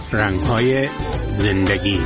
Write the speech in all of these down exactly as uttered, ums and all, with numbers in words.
رنگ‌های زندگی.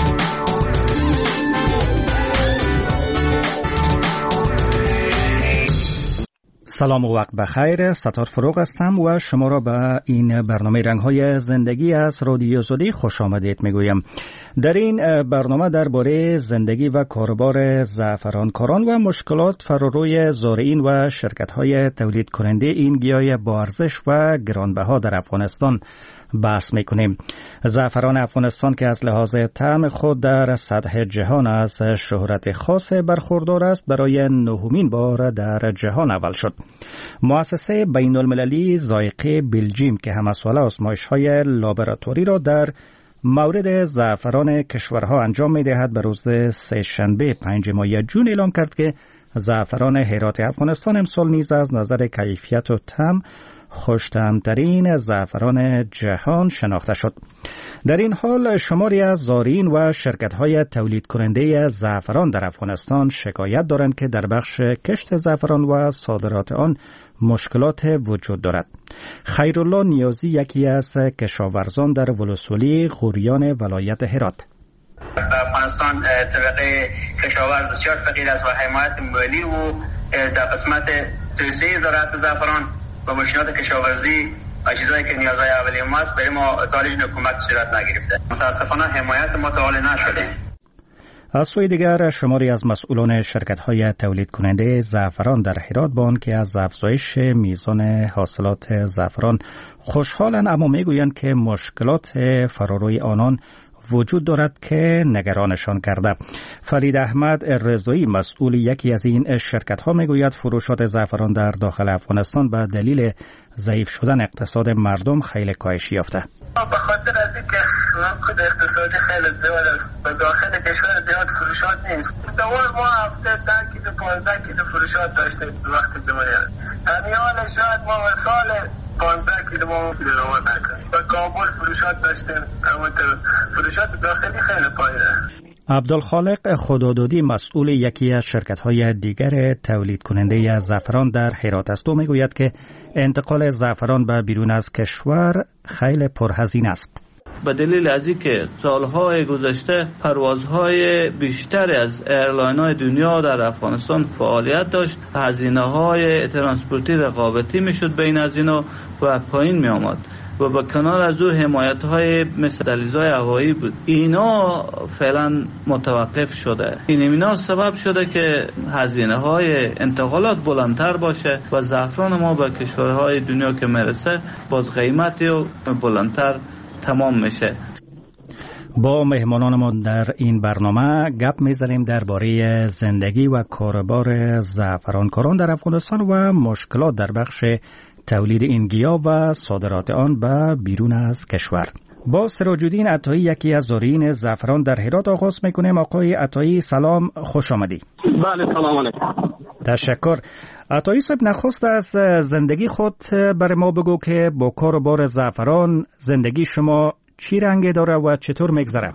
سلام و وقت بخیر. ستار فروغ هستم و شما را به این برنامه رنگ‌های زندگی از رادیو زودی خوش آمدید میگویم. در این برنامه درباره زندگی و کاروبار زعفرانکاران و مشکلات فراروی زارعین و شرکت‌های تولید کننده این گیاه با ارزش و گرانبها در افغانستان بحث میکنیم. زعفران افغانستان که از لحاظ طعم خود در سطح جهان از شهرت خاص برخوردار است، برای نهمین بار در جهان اول شد. مؤسسه بین المللی ذائقه بلژیم که همساله آزمایش‌های لابراتوری را در مورد زعفران کشورها انجام می‌دهد، به روز سه شنبه پنج ماه جون اعلام کرد که زعفران هرات افغانستان امسال نیز از نظر کیفیت و طعم خوش‌طعم‌ترین زعفران جهان شناخته شد. در این حال شماری از زارعین و شرکت‌های تولید کننده زعفران در افغانستان شکایت دارند که در بخش کشت زعفران و صادرات آن مشکلات وجود دارد. خیرالله نیازی یکی از کشاورزان در ولسوالی غوریان ولایت هرات: در افغانستان طبقه کشاورز بسیار فقیر است و حمایت مالی و در قسمت توسعه زراعت زعفران و ماشینات کشاورزی و چیزایی که نیازهای اولیه ما است برای ما تالیج حکومت صورت نگرفته. متاسفانه حمایت ما تا حال نشده. از سوی دیگر شماری از مسئولان شرکت‌های تولید کننده زعفران در هرات با آنکه از افزایش میزان حاصلات زعفران خوشحالند، اما میگویند که مشکلات فراروی آنان وجود دارد که نگرانشان کرده. فرید احمد رضایی مسئول یکی از این شرکت‌ها میگوید فروشات زعفران در داخل افغانستان به دلیل ضعیف شدن اقتصاد مردم خیلی کاهش یافته. به خاطر از اینکه خود اقتصادی خیلی زیاد است و داخل کشور زیاد فروشات نیست. دوال ما هفته ده کیلو پانزده کیلو فروشات داشتیم وقت جمعیت. همین حال شاید ما سال پانزده کیلو ما روان نکنیم. و کابل فروشات داشتیم، اما فروشات داخلی خیلی پایینه. عبدالخالق خدادادی مسئول یکی از شرکت‌های دیگر تولید کننده زعفران در هرات است و میگوید که انتقال زعفران به بیرون از کشور خیلی پرهزینه است. به دلیل از اینکه سالهای گذشته پروازهای بیشتری از ایرلاین‌های دنیا در افغانستان فعالیت داشت، هزینه‌های ترانسپورتی رقابتی میشد بین از اینا و پایین می آمد و با کنار از او حمایت‌های مثل دهلیزهای هوایی بود. اینا فعلا متوقف شده. این اینا سبب شده که هزینه‌های انتقالات بلندتر باشه و زعفران ما به کشورهای دنیا که میرسه باز قیمتی و بلندتر تمام میشه. با مهمانان ما در این برنامه گپ میزنیم درباره زندگی و کاروبار زعفرانکاران در افغانستان و مشکلات در بخش تولید این گیاه و صادرات آن به بیرون از کشور. با سراج‌الدین عطایی یکی از زارعین زعفران در هرات آغاز میکنیم. آقای عطایی سلام، خوش آمدی. بله سلام علیکم. تشکر. عطایی صاحب، نخست از زندگی خود برای ما بگو که با کاروبار زعفران زندگی شما چی رنگ داره و چطور میگذره؟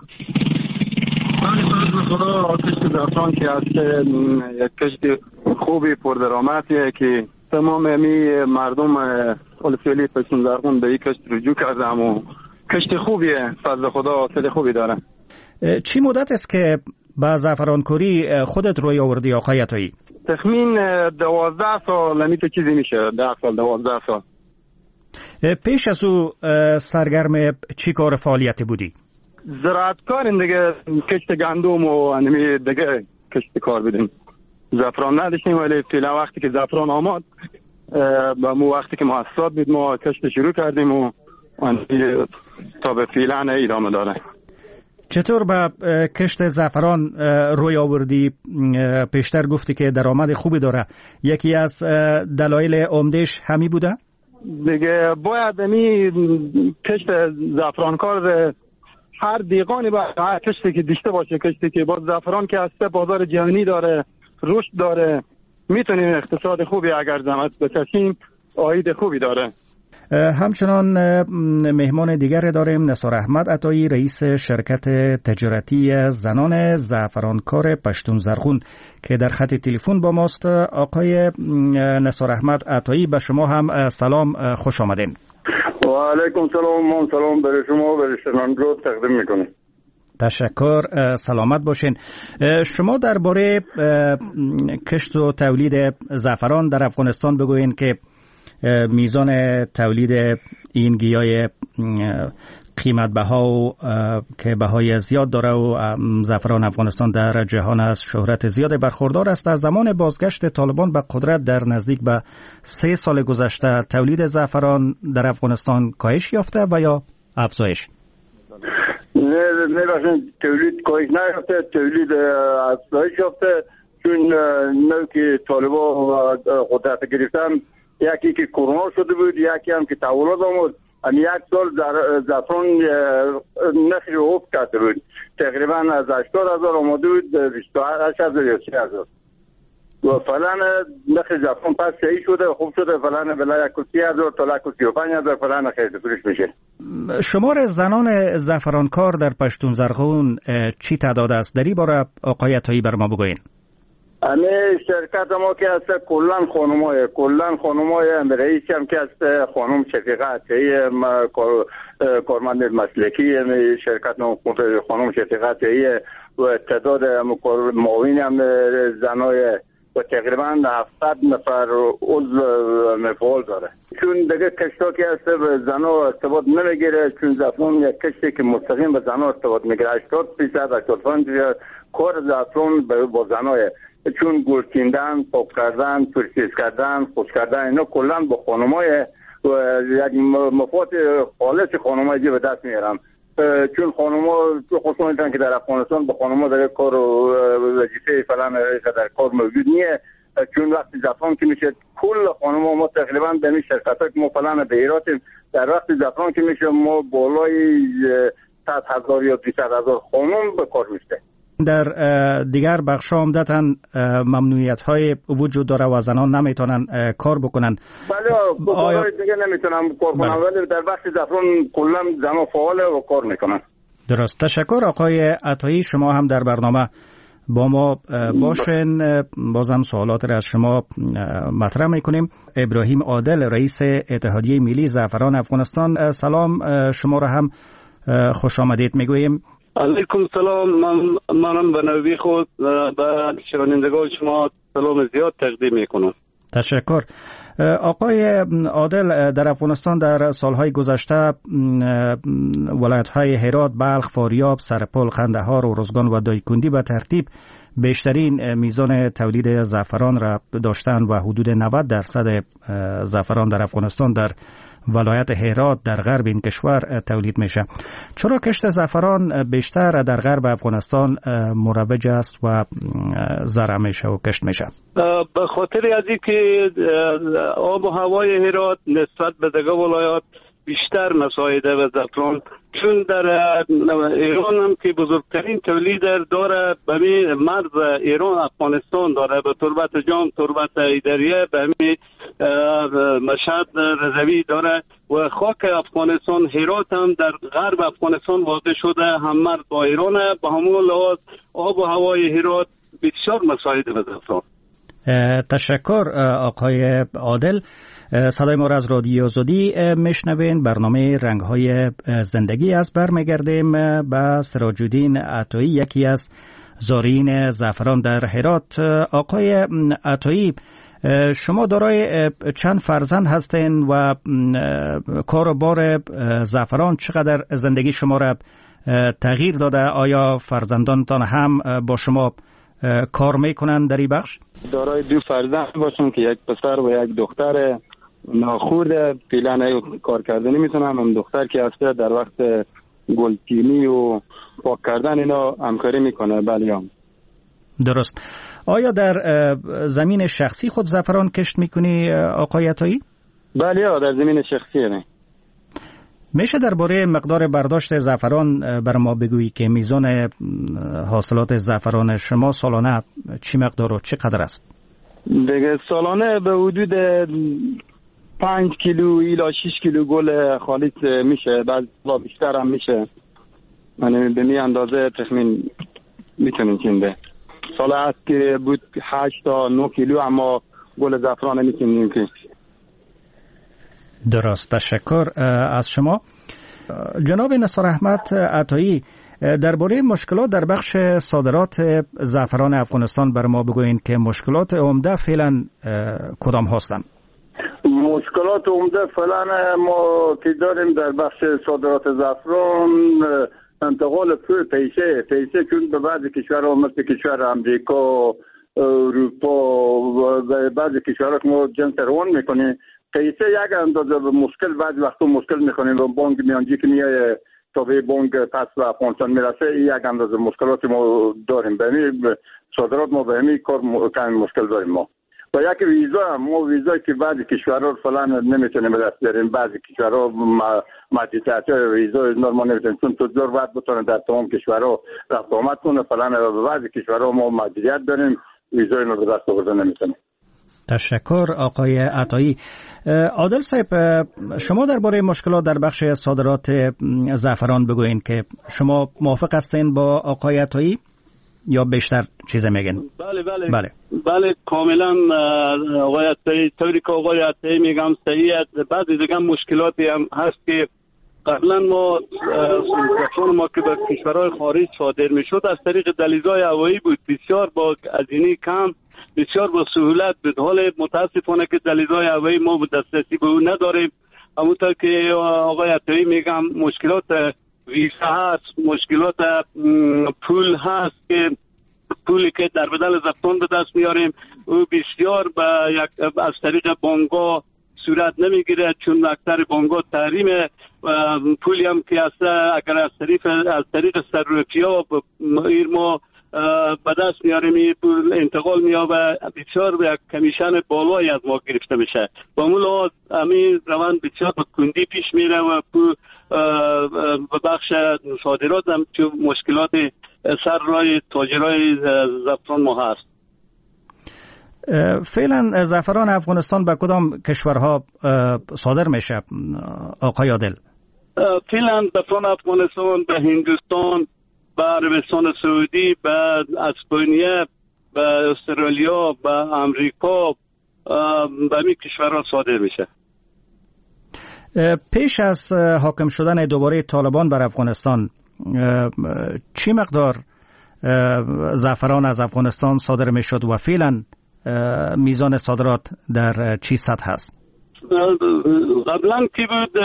بله خدا، کشت زعفران که از یک کشت خوبی پردرآمدیه که تمام می مردم ولسوالی پشتون زرغون به این کشت رجوع کردم و کشت خوبیه، فضل خدا حاصل خوبی داره. چی مدت است که با زعفرانکاری خودت روی آوردی آقای عطایی؟ تخمین دوازده سال همیشه چیزی میشه، ده سال دوازده سال. پیش از او سرگرم چی کار فعالیتی بودی؟ زراعتکار دیگه، کشت گندم و همی دیگه کشت کار بودیم. زعفران نداشتیم ولی فعلا وقتی که زعفران آمد با مو وقتی که مؤسسات بود ما کشت شروع کردیم و تا به فعلا ادامه داره. چطور به کشت زعفران روی آوردی؟ پیشتر گفتی که درآمد خوبی داره، یکی از دلایل عمده‌اش همی بوده؟ دیگه باید همی کشت زعفرانکار هر دیقانی با هر کشتی که داشته باشه، کشتی که با زعفران که هسته بازار جهانی داره، رشد داره، میتونیم اقتصاد خوبی اگر زحمت بکشیم عاید خوبی داره. همچنان مهمان دیگر داریم، نثار احمد عطایی، رئیس شرکت تجارتی زنان زعفرانکار پشتون زرغون که در خط تلفن با ماست. آقای نثار احمد عطایی، به شما هم سلام، خوش آمدین. و علیکم سلام. من سلام برای شما و برای شنوندگان تقدیم میکنم. تشکر. سلامت باشین. شما درباره کشت و تولید زعفران در افغانستان بگوین که میزان تولید این گیاه قیمت بها و که بهای زیاد داره و زعفران افغانستان در جهان از شهرت زیاد برخوردار است. از زمان بازگشت طالبان به قدرت در نزدیک به سه سال گذشته تولید زعفران در افغانستان کاهش یافته و یا افزایش؟ نه نه باشین، تولید کاهش نیافته، تولید افزایش یافته. چون نو که طالبان قدرت گرفتن، یکی که کرونا شده بود، یکی هم که تورم آمد. این یک سال زعفران نرخش رو افت کرده بود، تقریبا از هشتاد هزار آمده بود به بیست و هشت هزار یا سی هزار و فعلا نرخ زعفران پس صحیح شده، خوب شده. فعلا بلا یک و سی هزار تا یک و سی و پنج هزار فعلا خرید فروش میشه. شمار زنان زعفرانکار در پشتون زرغون چی تعداد است؟ در این باره آقای عطایی بر ما بگوین. امی شرکت ما که هست کلن خانمای کلن خانمای رئیسی هم که هست خانم شفیقه عطایی، کارمند مسلکی شرکت ما خانم شفیقه عطایی و تعداد معاون هم زنای و تقریبا هفتاد نفر عضو مفعول داره. چون دیگه کشتا که هست به زنها ارتباط نمیگیره، چون زعفران یک کشتی که مستقیم به زنها ارتباط میگیره. هشتاد درصد هشتاد و پنج درصد کار زعفران با زنهای، چون گل کندن، پاک کردن، پرسیز کردن، خوش کردن، اینا کلا با خانمای و یک مفاد خالص خانمای به دست میارن. چون خانم‌ها تو خصوصا میگن که در افغانستان با خانم‌ها در کار و وظیفه فلان در کار موجود نیست. چون وقتی زعفران که میشه کل خانم‌ها ما تقریبا در این شرکت‌ها که ما فلان به ایرات در وقتی زعفران که میشه ما بالای صد هزار یا دویست هزار خانم به کار میشه. در دیگر بخش‌ها عمدتاً ممنوعیت‌های وجود داره و زنان نمیتونن کار بکنن. بله، آیا دیگه نمیتونن کار کنن، ولی در بخش زعفران کلا زنان فعال و کار میکنن. درست. تشکر آقای عطایی. شما هم در برنامه با ما باشین. بازم سوالات را از شما مطرح میکنیم. ابراهیم عادل، رئیس اتحادیه ملی زعفران افغانستان، سلام. شما را هم خوش آمدید میگوییم. علیکم سلام. من منم به نوبه خود به شنوندگان شما سلام زیاد تقدیم میکنم. تشکر. آقای عادل، در افغانستان در سالهای گذشته ولایت‌های هرات، بلخ، فاریاب، سرپل، قندهار، اروزگان و دایکنډي به ترتیب بیشترین میزان تولید زعفران را داشتند و حدود نود درصد زعفران در افغانستان در ولایت هرات در غرب این کشور تولید میشه. چرا کشت زعفران بیشتر در غرب افغانستان مروج است و زرع میشه و کشت میشه؟ به خاطر از اینکه آب و هوای هرات نسبت به دیگر ولایات بیشتر مساعده به زعفران، چون در ایران هم که بزرگترین تولید داره به مرز ایران افغانستان داره، به تربت جام، تربت ایدریه، به همین مشهد رضوی داره و خاک افغانستان هرات هم در غرب افغانستان واقع شده، هم مرز با ایرانه. به همون لحاظ آب و هوای هرات بسیار مساعده به زعفران. تشکر آقای عادل. صدای ما را از رادیو آزادی میشنوین. برنامه رنگ‌های زندگی است. برمیگردیم به سراج الدین عطایی، یکی از زارعین زعفران در هرات. آقای عطایی، شما دارای چند فرزند هستین و کار و بار زعفران چقدر زندگی شما را تغییر داده؟ آیا فرزندانتان هم با شما کار میکنن در این بخش؟ دارای دو فرزند باشم که یک پسر و یک دختر ناخورده، فعلا کار کردنی میتونم. هم دختر که هسته در وقت گلچینی و پاک کردن اینا همکاری میکنه. بله هم. درست. آیا در زمین شخصی خود زعفران کشت میکنی آقای عطایی؟ بله ها، در زمین شخصی نه. میشه درباره مقدار برداشت زعفران بر ما بگویی که میزان حاصلات زعفران شما سالانه چی مقدار و چقدر است؟ دیگه سالانه به حدود پنج کیلو الی شش کیلو گل خالص میشه، بعض با بیشتر هم میشه. یعنی به می اندازه تخمین میتونیم کنده. سال هست که بود هشت تا نه کیلو، اما گل زعفران میتونیم که. درست، تشکر از شما. جناب نثار احمد عطایی، درباره مشکلات در بخش صادرات زعفران افغانستان بر ما بگوین که مشکلات عمده فعلا کدام هستند؟ مشکلات عمده فعلا ما که داریم در بخش صادرات زعفران انتقال پول پیسه پیسه چون به بعضی کشورها مثل کشور امریکا، اروپا و بعضی کشورها که ما جنس روان میکنیم پیسه یک اندازه مشکل بعضی وقتا مشکل میکنیم و بانک میانجی که میایه تا به بانک پس به افغانستان میرسه یک اندازه مشکلات ما داریم. به همین صادرات ما به همین کار کمی مشکل داریم ما. و یک ویزا ما ویزایی که بعضی کشورها فلان نمیتونیم به دست بیاریم، بعضی کشورها محدودیت ویزا نرمال نمیتونیم چون تجار باید بتونن در تمام کشورها رفت آمد کنه فلان. و بعضی کشورها ما محدودیت داریم ویزای ما به دست آوردن نمیتونیم. تشکر آقای عطایی. عادل صاحب، شما درباره مشکلات در بخش صادرات زعفران بگوین که شما موافق هستین با آقای عطایی یا بیشتر چیز میگن؟ بله بله بله بله کاملا آقای عطایی، طوری که آقای عطایی میگم صحیح است. بعضی دیگه مشکلاتی هم هست که قبلا ما زعفران ما که به کشورهای خارج صادر میشد از طریق دلیل‌های هوایی بود، بسیار با هزینه کم، بسیار با سهولت بود. حال متاسفانه که دلیل‌های هوایی ما دسترسی به اون نداریم. همونطور که آقای عطایی میگم مشکلات ویزا هست، مشکلات پول هست که پولی که در بدل زعفران به دست میاریم او بسیار با یک از طریق بانک‌ها صورت نمیگیره چون اکثر بانک‌ها تحریم پولی هم که اصلا اگر از طریق از طریق صرافی‌ها ما به دست میاریم پول انتقال میابه بسیار به کمیشن بالایی از ما گرفته میشه. با اون لحاظ همین روند بسیار به کندی پیش میره و به بخش صادرات هم چون مشکلات سر رای تاجرای زعفران ما هست. فعلا زعفران افغانستان به کدام کشورها صادر میشه آقای عادل؟ فعلا زعفران افغانستان به هندوستان، به عربستان سعودی، به اسپانیا، به استرالیا، به امریکا، به همین کشورها صادر میشه. پیش از حاکم شدن دوباره طالبان بر افغانستان چی مقدار زعفران از افغانستان صادر میشد و فعلا میزان صادرات در چی سطح هست؟ قبلا کی بود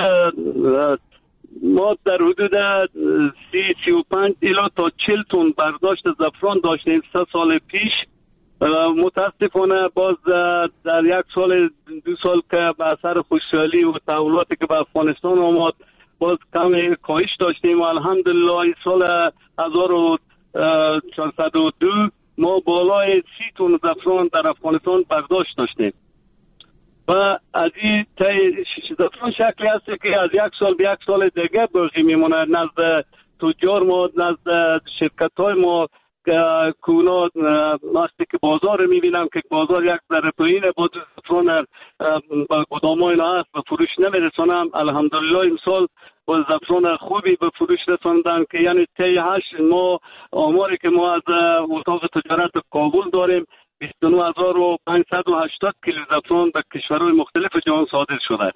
ما در حدود سی سی و پنج الی تا چل تن برداشت زعفران داشتیم سه سال پیش. متاسفانه باز در یک سال دو سال که به اثر خوشحالی و تحولاتی که به افغانستان آمد باز کم کاهش داشتیم و الحمدلله این سال هزار و چهارصد و دو ما بالای سی تن زعفران در افغانستان برداشت داشتیم و از این زعفران شکلی هست که از یک سال به یک سال دیگه باقی میمونه نزد تجار ما، نزد شرکت های ما که اونا وقتی که بازار میبینم که بازار یک ذره پایینه با زعفران با گدام ها اینا هست به فروش نمیرسونم. الحمدلله این سال با زعفران خوبی به فروش رساندن که یعنی طی هشت ما آماری که ما از اتاق تجارت کابل داریم بیست و نه هزار و پانصد و هشتاد کیلو زعفران به کشورهای مختلف جهان صادر شده.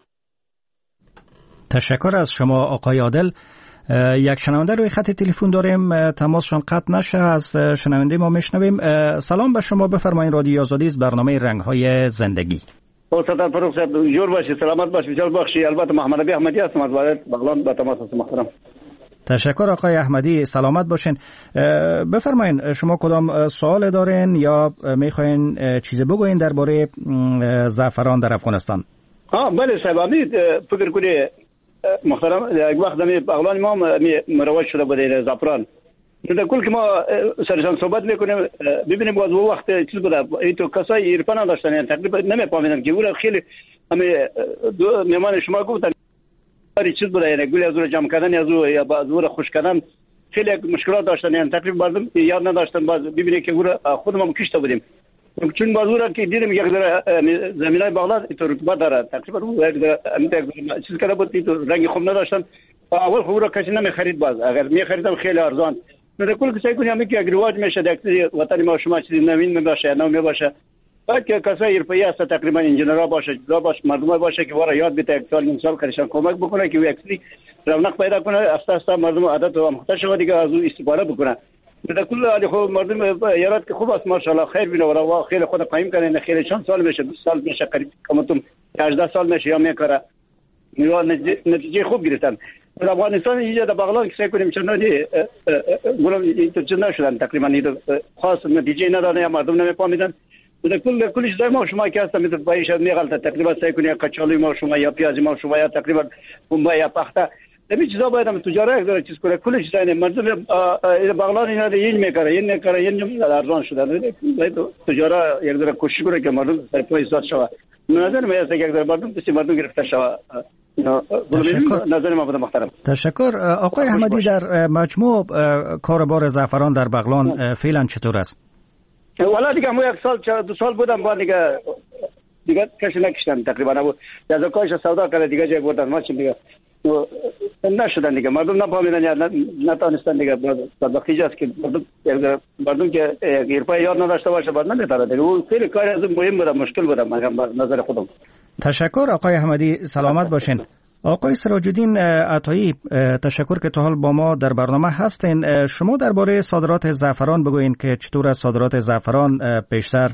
تشکر از شما آقای عادل. یک شنونده روی خط تلفن داریم، تماسشان قطع نشه، از شنونده ما میشنویم. سلام به شما، بفرمایید. رادیو آزادی است، برنامه رنگ‌های زندگی. استاد فاروق صاحب جور باشی، سلامت باشی، بسیار بخشی. البته محمد علی احمدی هستم از ولایت بغلان، با تماس هستم. محترم. تشکر آقای احمدی، سلامت باشین. بفرمایید شما کدام سوال دارین یا میخواین چیزی بگوین درباره زعفران در افغانستان؟ ها بله صاحب، امید فکر کنید محترم یک وقت می بغلان ما مروج شده بود زعفران. در کل که ما سرشان صحبت میکنیم ببینیم باز اون وقت چیز بود این تو کسای ایرپا نداشتن، یعنی تقریبا نمیفهمیدن که اون خیلی همه میمان شما گفتن چیز بود، یعنی گل از اون جمع کردن از اون یا از اون خوش کردن خیلی مشکلات داشتن، یعنی تقریبا مردم یاد نداشتن. باز ببینید که اون خودمون کشته بودیم چون باز اون که دیدیم یک ذره زمینای بالا تو رطوبت داره، تقریبا اون چیز کرده بود تو رنگ خوب نداشتن. اول خود را کسی نمیخرید، باز اگر میخریدم خیلی ارزان. در کل که سعی کنیم که یک رواج میشه در وطن ما شما چیزی نوین میباشه نو میباشه که کسای اروپایی هست تقریبا انجینرها باشه جدا باشه مردم باشه که واره یاد بده یک سال این سال کارشان کمک بکنه که اکثری رونق پیدا کنه استا استا مردم عادت و مختار شود دیگه از اون استفاده بکنه در کل حال خب مردم یارات که خوب است ماشاءالله خیر بینه و خیلی خود قایم کنه خیلی چند سال میشه بیست سال میشه قریب کمتون هجده سال میشه یا میکره میوه نتیجه خوب گرفتن در افغانستان اینجا در بغلان که سعی کنیم چند نادی گروه اینترچند نشدن تقریبا خاص نتیجه نداره یا مردم نمیفهمیدن در کل کل چیزای ما شما که هستم مثل بایش میغلطه تقریبا سعی کنیم کچالوی ما شما یا پیازی ما شما یا تقریبا بمبای یا پخته همین چیزا باید هم تجارت یک داره چیز کنه کل چیزای مردم بغلان اینا این میکره این میکره این ارزان شده باید تجارت یک داره کوشش کنه که مردم سر پای ایستاد شود نظر میاد یک داره مردم دستی مردم گرفته شود تشکر. نظر ما بود محترم. تشکر. آقای احمدی در مجموع کاربار زعفران در بغلان فعلا چطور است؟ والا دیگه ما یک سال دو سال بودم با دیگه دیگه کسی نکشتن تقریبا نبود از کاش سودا کرده دیگه جای بردن ما چی دیگه نشدن دیگه مردم نفهمیدن یا نتونستن دیگه بدبختی است که مردم مردم که ایرپای یاد نداشته باشه بعد نمیتونه دیگه اون خیلی کار از مهم بود مشکل بود نظر خودم. تشکر آقای احمدی سلامت باشین. آقای سراج الدین عطایی تشکر که تا حال با ما در برنامه هستین. شما درباره صادرات زعفران بگوین که چطور از صادرات زعفران پیشتر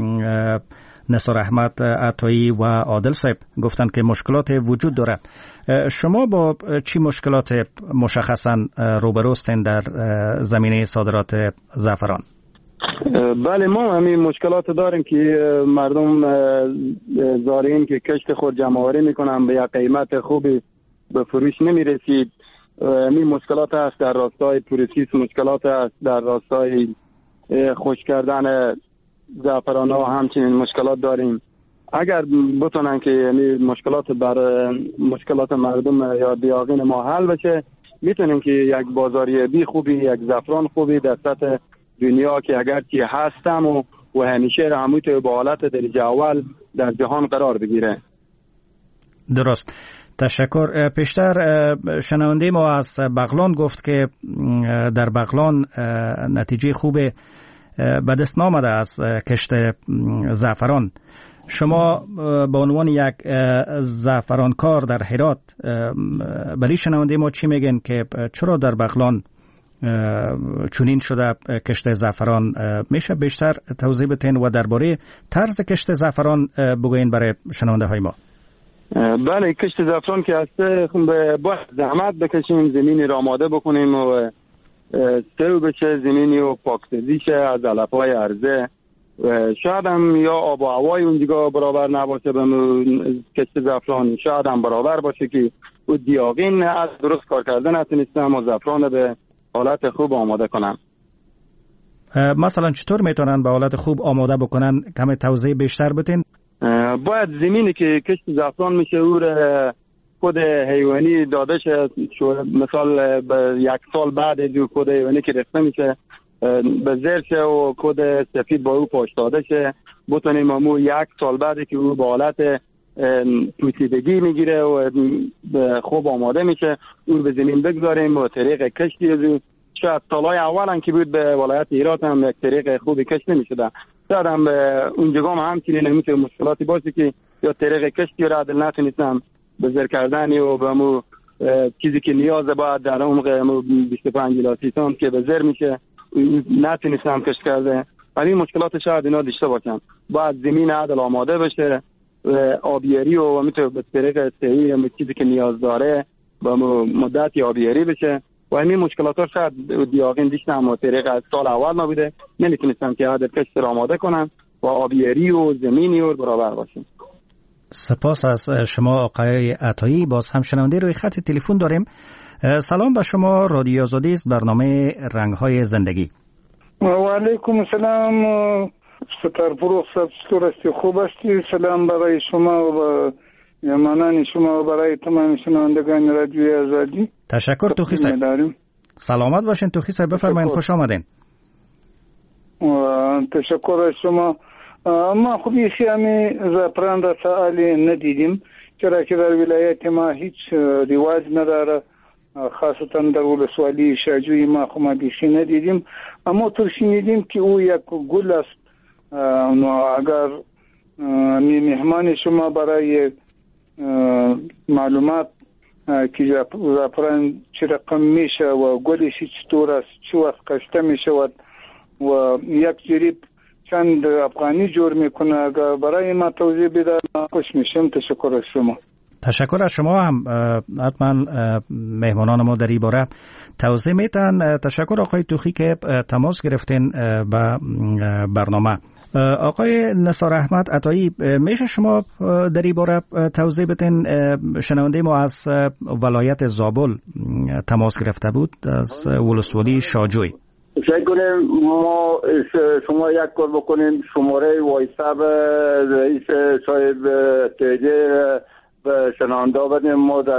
نثار احمد عطایی و عادل صاحب گفتن که مشکلات وجود داره. شما با چی مشکلات مشخصا روبروستین در زمینه صادرات زعفران؟ بله ما همین مشکلات داریم که مردم زارعین که کشت خود جمع آوری میکنن به یک قیمت خوبی به فروش نمیرسید. همین مشکلات هست در راستای پروسس، مشکلات هست در راستای خشک کردن زعفران ها، همچنین مشکلات داریم. اگر بتونن که یعنی مشکلات بر مشکلات مردم یا دیاغین ما حل بشه میتونیم که یک بازاریابی خوبی، یک زعفران خوبی در سطح دنیا که اگرچه هستم و, و همیشه هموت با حالت درجه اول در جهان قرار بگیره. درست. تشکر. پیشتر شنونده ما از بغلان گفت که در بغلان نتیجه خوب به دست نامده از کشت زعفران. شما به عنوان یک زعفرانکار در هرات برای شنونده ما چی میگن که چرا در بغلان چنین شده کشت زعفران؟ میشه بیشتر توضیح بدین و درباره طرز کشت زعفران بگوین برای شنونده های ما؟ بله کشت زعفران که هست باید زحمت بکشیم، زمینی را آماده بکنیم و سرو بشه زمینی و پاکسازی شه از علفهای عرضه. شاید هم یا آب و هوای اونجا برابر نباشه به کشت زعفران، شاید هم برابر باشه که او دیاغین از درست کار کردن نتونستم و زعفران به حالت خوب آماده کنن. مثلا چطور میتونن به حالت خوب آماده بکنن؟ کمی توضیح بیشتر بدین. باید زمینی که کشت زعفران میشه او کد حیوانی داده شه، مثال به یک سال بعد از کد حیوانی که رفته میشه به زیر شه و کد سفید با او پاش داده شه، بتونیم امو یک سال بعد که او به حالت پوسیدگی میگیره و خوب آماده میشه او به زمین بگذاریم و طریق کشتی از او. شاید سالهای اول که بود به ولایت هرات هم یک طریق خوبی کشت نمیشده، شاید هم اونجا هم همچنین نمیشه مشکلاتی باشه که یا طریق کشتی را عدل نتونستم به زیر کردنی و به امو چیزی که نیاز باید در عمق بیست و پنج الی سی سانت که به زیر میشه نتونستم کشت کرده. ولی مشکلات شاید اینا داشته باشن. باید زمین عدل آماده بشه، آبیاری و میتونه به طریق صحیح چیزی که نیاز داره با مدت آبیاری بشه و همین مشکلات ها شاید دیاغین دیشتم و طریق از سال اول نبوده نمیتونستم که عدل کشت را آماده کنم و آبیاری و زمینی و برابر باشیم. سپاس از شما آقای عطایی. باز هم شنونده روی خط تلفن داریم. سلام به شما، رادیو آزادی است، برنامه رنگ‌های زندگی. و علیکم السلام. ستار فروغ صاحب چطور هستی؟ خوب هستی؟ سلام برای شما و مهمانان شما و برای تمام شنوندگان رادیو آزادی. تشکر توخی صاحب. سلامت باشین توخی صاحب، بفرمایید، خوش آمدین. تشکر از شما. ما خوبی خیامی زعفران را سآلی ندیدیم، چرا که در ولایت ما هیچ رواج نداره، خاصتا در ولسوالی شاجوی ما خو ما بیخی ندیدیم. اما تو شنیدیم که او یک گل است اگر می مهمان شما برای معلومات که زعفران چه رقم میشه و گلش چطور است، چه وقت کاشته میشه و یک جریب چند افغانی جور میکنه، اگر برای ما توضیح بده خوش میشم. تشکر از شما. تشکر از شما هم. حتما مهمانان ما در این باره توضیح میتن. تشکر آقای توخی که تماس گرفتین به برنامه. آقای نثار احمد عطایی، میشه شما در این باره توضیح بدین؟ شنونده ما از ولایت زابل تماس گرفته بود، از ولسوالی شاجوی. فکر کنیم ما شما یک کار بکنیم، شماره وایساب رئیس صاحب تیجه شنونده بدیم. ما در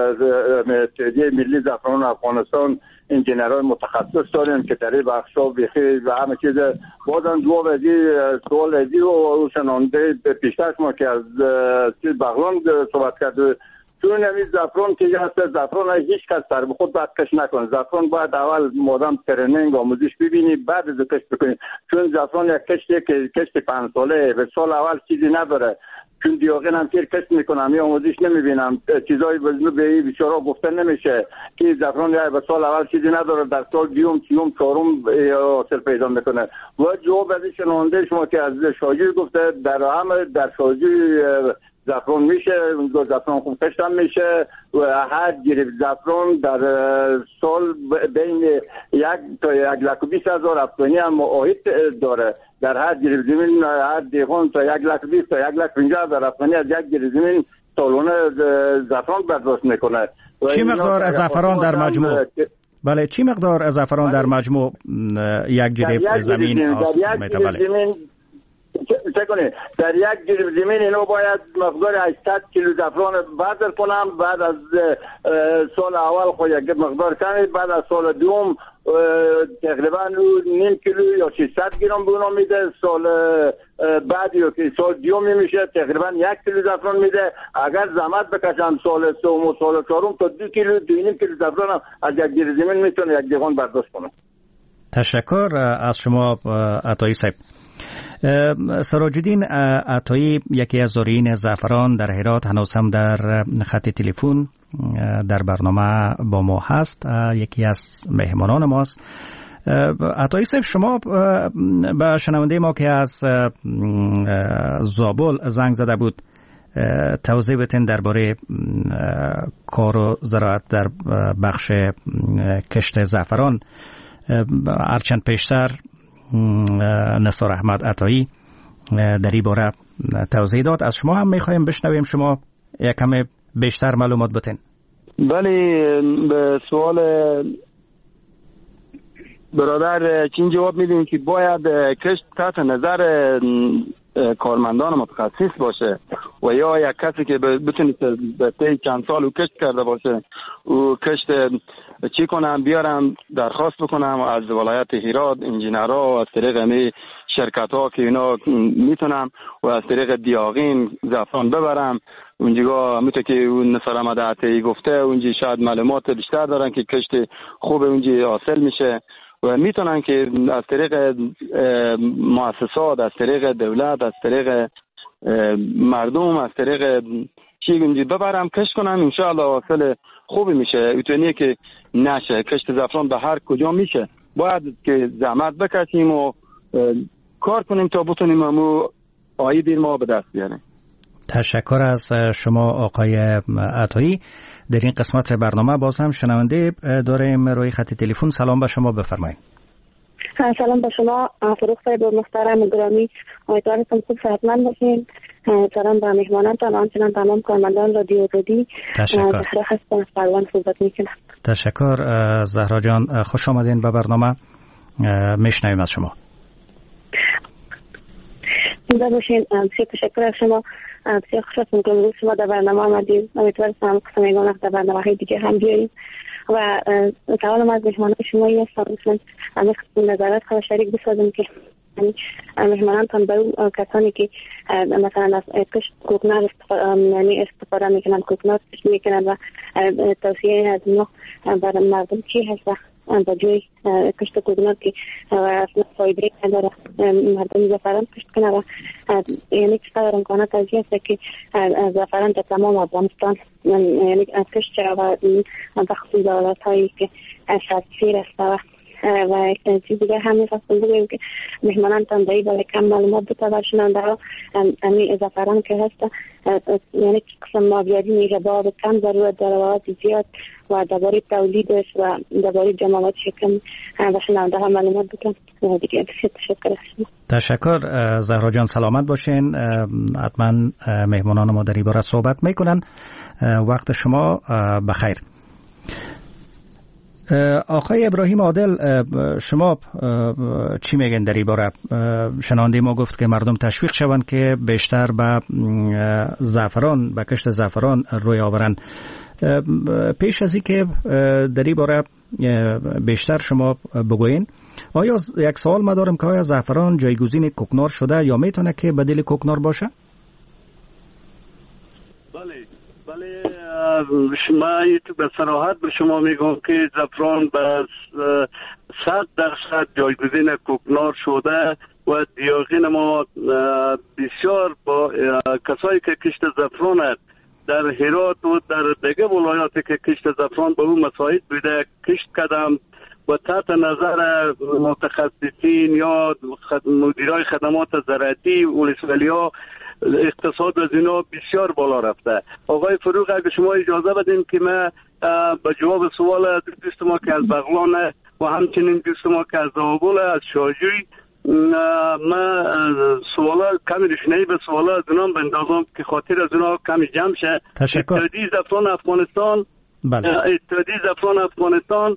تیجه ملی زعفران افغانستان انجینرهای متخصص داریم که در این بخشا بخیر و همه چیز. بازم جواب از سوال ازی و شنونده پیشترش ما که از چیز بغلان صحبت کرده، چون نمیز زعفران که هست، زعفران هیچ کس سر به خود باید کش نکنه. زعفران باید اول مادام ترنینگ آموزش ببینی بعد از کش بکنی، چون زعفران یک کشتی که کشتی پنج ساله به سال اول چیزی نداره. چون دیاغین هم که کش میکنم یا آموزش نمیبینم، چیزایی به بیچارا گفته نمیشه که زعفران به سال اول چیزی نداره، در سال دیوم سیوم چهارم حاصل پیدا میکنه. و جواب از شنونده شما که از شاجوی گفته، در همه در شاجوی زعفران میشه، اونجا زعفران خوب کشت هم میشه و هر گریب زعفران در سال بین یک تا یک لک و بیست هزار افغانی هم معاهد داره. در هر گریب زمین هر دیغان تا یک لک بیست تا یک لک پنجاه هزار افغانی از یک گریب زمین سالانه زعفران برداشت میکنه. چی مقدار از زعفران در مجموع؟ بله، چی مقدار از زعفران در مجموع یک جریب زمین حاصل میشه؟ چه کنی در یک جریب زمین اینو باید مقدار هشتصد کیلو زعفران بردار کنم. بعد از سال اول خود یک مقدار کنید، بعد از سال دوم تقریبا نیم کیلو یا ششصد گرم به اونا میده. سال بعد یا که سال دیوم میشه تقریبا یک کیلو زعفران میده. اگر زحمت بکشم سال سوم و سال چهارم تا دو کیلو دو نیم کیلو زعفران از یک جریب زمین میتونه یک دیوان برداشت کنه. تشکر از شما عطایی صاحب. سراج الدین عطایی، یکی از زارعین زعفران در هرات، هنوز هم در خط تلفن در برنامه با ما هست، یکی از مهمانان ماست. عطایی صاحب، شما به شنونده ما که از زابل زنگ زده بود توضیح بدین درباره کار و زراعت در بخش کشت زعفران. هرچند پیشتر نثار احمد عطایی در این باره توضیح داد، از شما هم میخوایم بشنویم شما یکم بیشتر معلومات بدین. بله، به سوال برادر چین جواب میدیم که باید کشت تحت نظر کارمندان متخصص باشه و یا یک کسی که بتونه به چند سال او کشت کرده باشه او کشت چی کنم بیارم درخواست بکنم از ولایت هرات انجینرها و از طریق امی شرکت ها که اینا میتونم و از طریق دیاغین زعفران ببرم اونجا. همونطور که اون نثار احمد عطایی گفته اونجا شاید معلومات بیشتر دارن که کشت خوب اونجا حاصل میشه و میتونن که از طریق مؤسسات، از طریق دولت، از طریق مردم، از طریق چی اونجا ببرم کشت کنم، انشاءالله حاصل خوبی میشه. ایتونیه که نشه کشت زعفران به هر کجا میشه، باید که زحمت بکشیم و کار کنیم تا بتونیم همو عاید ما به دست بیاریم. تشکر از شما آقای عطایی. در این قسمت برنامه باز هم شنونده داریم روی خط تلفن. سلام به شما، بفرمایید. سلام به شما فروغ صاحب محترم گرامی، امیدوارم خوب صحتمند باشین. سلام به مهمانانتان، همچنین تمام کارمندان رادیو رودی. تشکر. زهرا هستم از پروان صحبت میکنم. تشکر زهرا جان، خوش آمدین به برنامه. میشنویم از شما. زنده باشین. بسیار تشکر از شما. بسیار خوشحال میکنم روز شما در برنامه آمدید. امیدوارم هم قسم در برنامه های دیگه هم بیاییم و سوالم از مهمانان شما این است مثلا همه نظارت خواهد شریک بسازم که مهمانانتان به اون کسانی که مثلا از کشت کوکنات یعنی استفاده میکنن، کوکنات میکنن و توصیه از ما برای مردم چی هست به جای کشت کوکنات که اصلا فایده نداره مردم زعفران کشت کنه و یعنی چقدر امکانات ازی هست که زعفران در تمام افغانستان یعنی از کشت و بخصوص دولت هایی که شرطفیر است و و چیز دیگه همین خواستم بگویم که مهمانان تندایی برای کم معلومات بتا و شنانده ها امی زعفران که هست یعنی قسم مابیادی میگه با کم ضرورت داره و زیاد و درباره تولیدش و درباره جمالات شکم و شنانده ها معلومات بکن دیگه تشکر شما. تشکر زهرا جان، سلامت باشین. حتما مهمانان ما در این باره صحبت میکنن. وقت شما بخیر. آقای ابراهیم عادل، شما چی میگن در این باره؟ شنونده ما گفت که مردم تشویق شوند که بیشتر به زعفران، به کشت زعفران روی آورند. پیش از این که در این باره بیشتر شما بگوین، آیا یک سوال ما دارم که آیا زعفران جایگزین کوکنار شده یا میتونه که بدیل کوکنار باشه؟ بله بله، شما به صراحت به شما میگم که زعفران به صد درصد جایگزین کوکنار شده و دیاغین ما بسیار با کسایی که کشت زعفران در هرات و در دیگه ولایاتی که کشت زعفران به اون مساعد بوده کشت کردم و تحت نظر متخصصین یا مدیرای خدمات زراعتی ولسوالی‌ها اقتصاد از اینا بسیار بالا رفته. آقای فروغ، اگه شما اجازه بدین که من به جواب سوال دوست ما که از بغلان و همچنین دوست ما که از زابل از شاجوی من سوالا کمی روشنایی به سوالا از اونام بندازم که خاطر از اونا کمی جمع شه. تشکر. اتحادیه زعفران افغانستان بله. اتحادیه زعفران افغانستان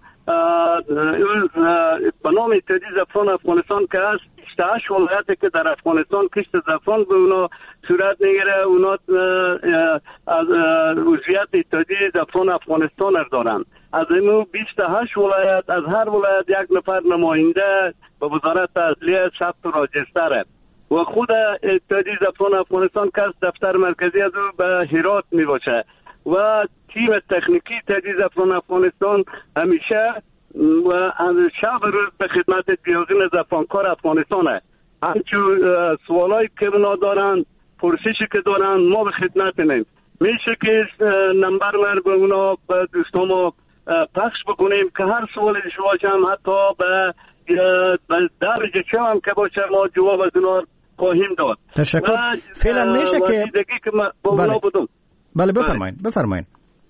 به نام اتحادیه زعفران افغانستان که هست بیست و هشت ولایتی که در افغانستان کشت زعفران به اونا صورت میگیره، اونا از عضویت اتحادیه زعفران افغانستان دارن. از اینو بیست و هشت ولایت از هر ولایت یک نفر نماینده به وزارت عدلیه ثبت و راجستره و خود اتحادیه زعفران افغانستان که دفتر مرکزی از او به هرات می باشه و تیم تکنیکی اتحادیه زعفران افغانستان همیشه و شب روز به خدمت دیاغین زعفرانکار افغانستانه. همچون سوالایی که اونا دارن، پرسشی که دارن، ما به خدمت نیم. میشه که نمبر مر به اونا به دوستان پخش بکنیم که هر سوالی داشته باشم حتی به درجه چه هم که باشه ما جواب از اونا خواهیم داد. تشکر. فعلا میشه که که با اونا بله. بودم. بله بفرمایید بفرمایید.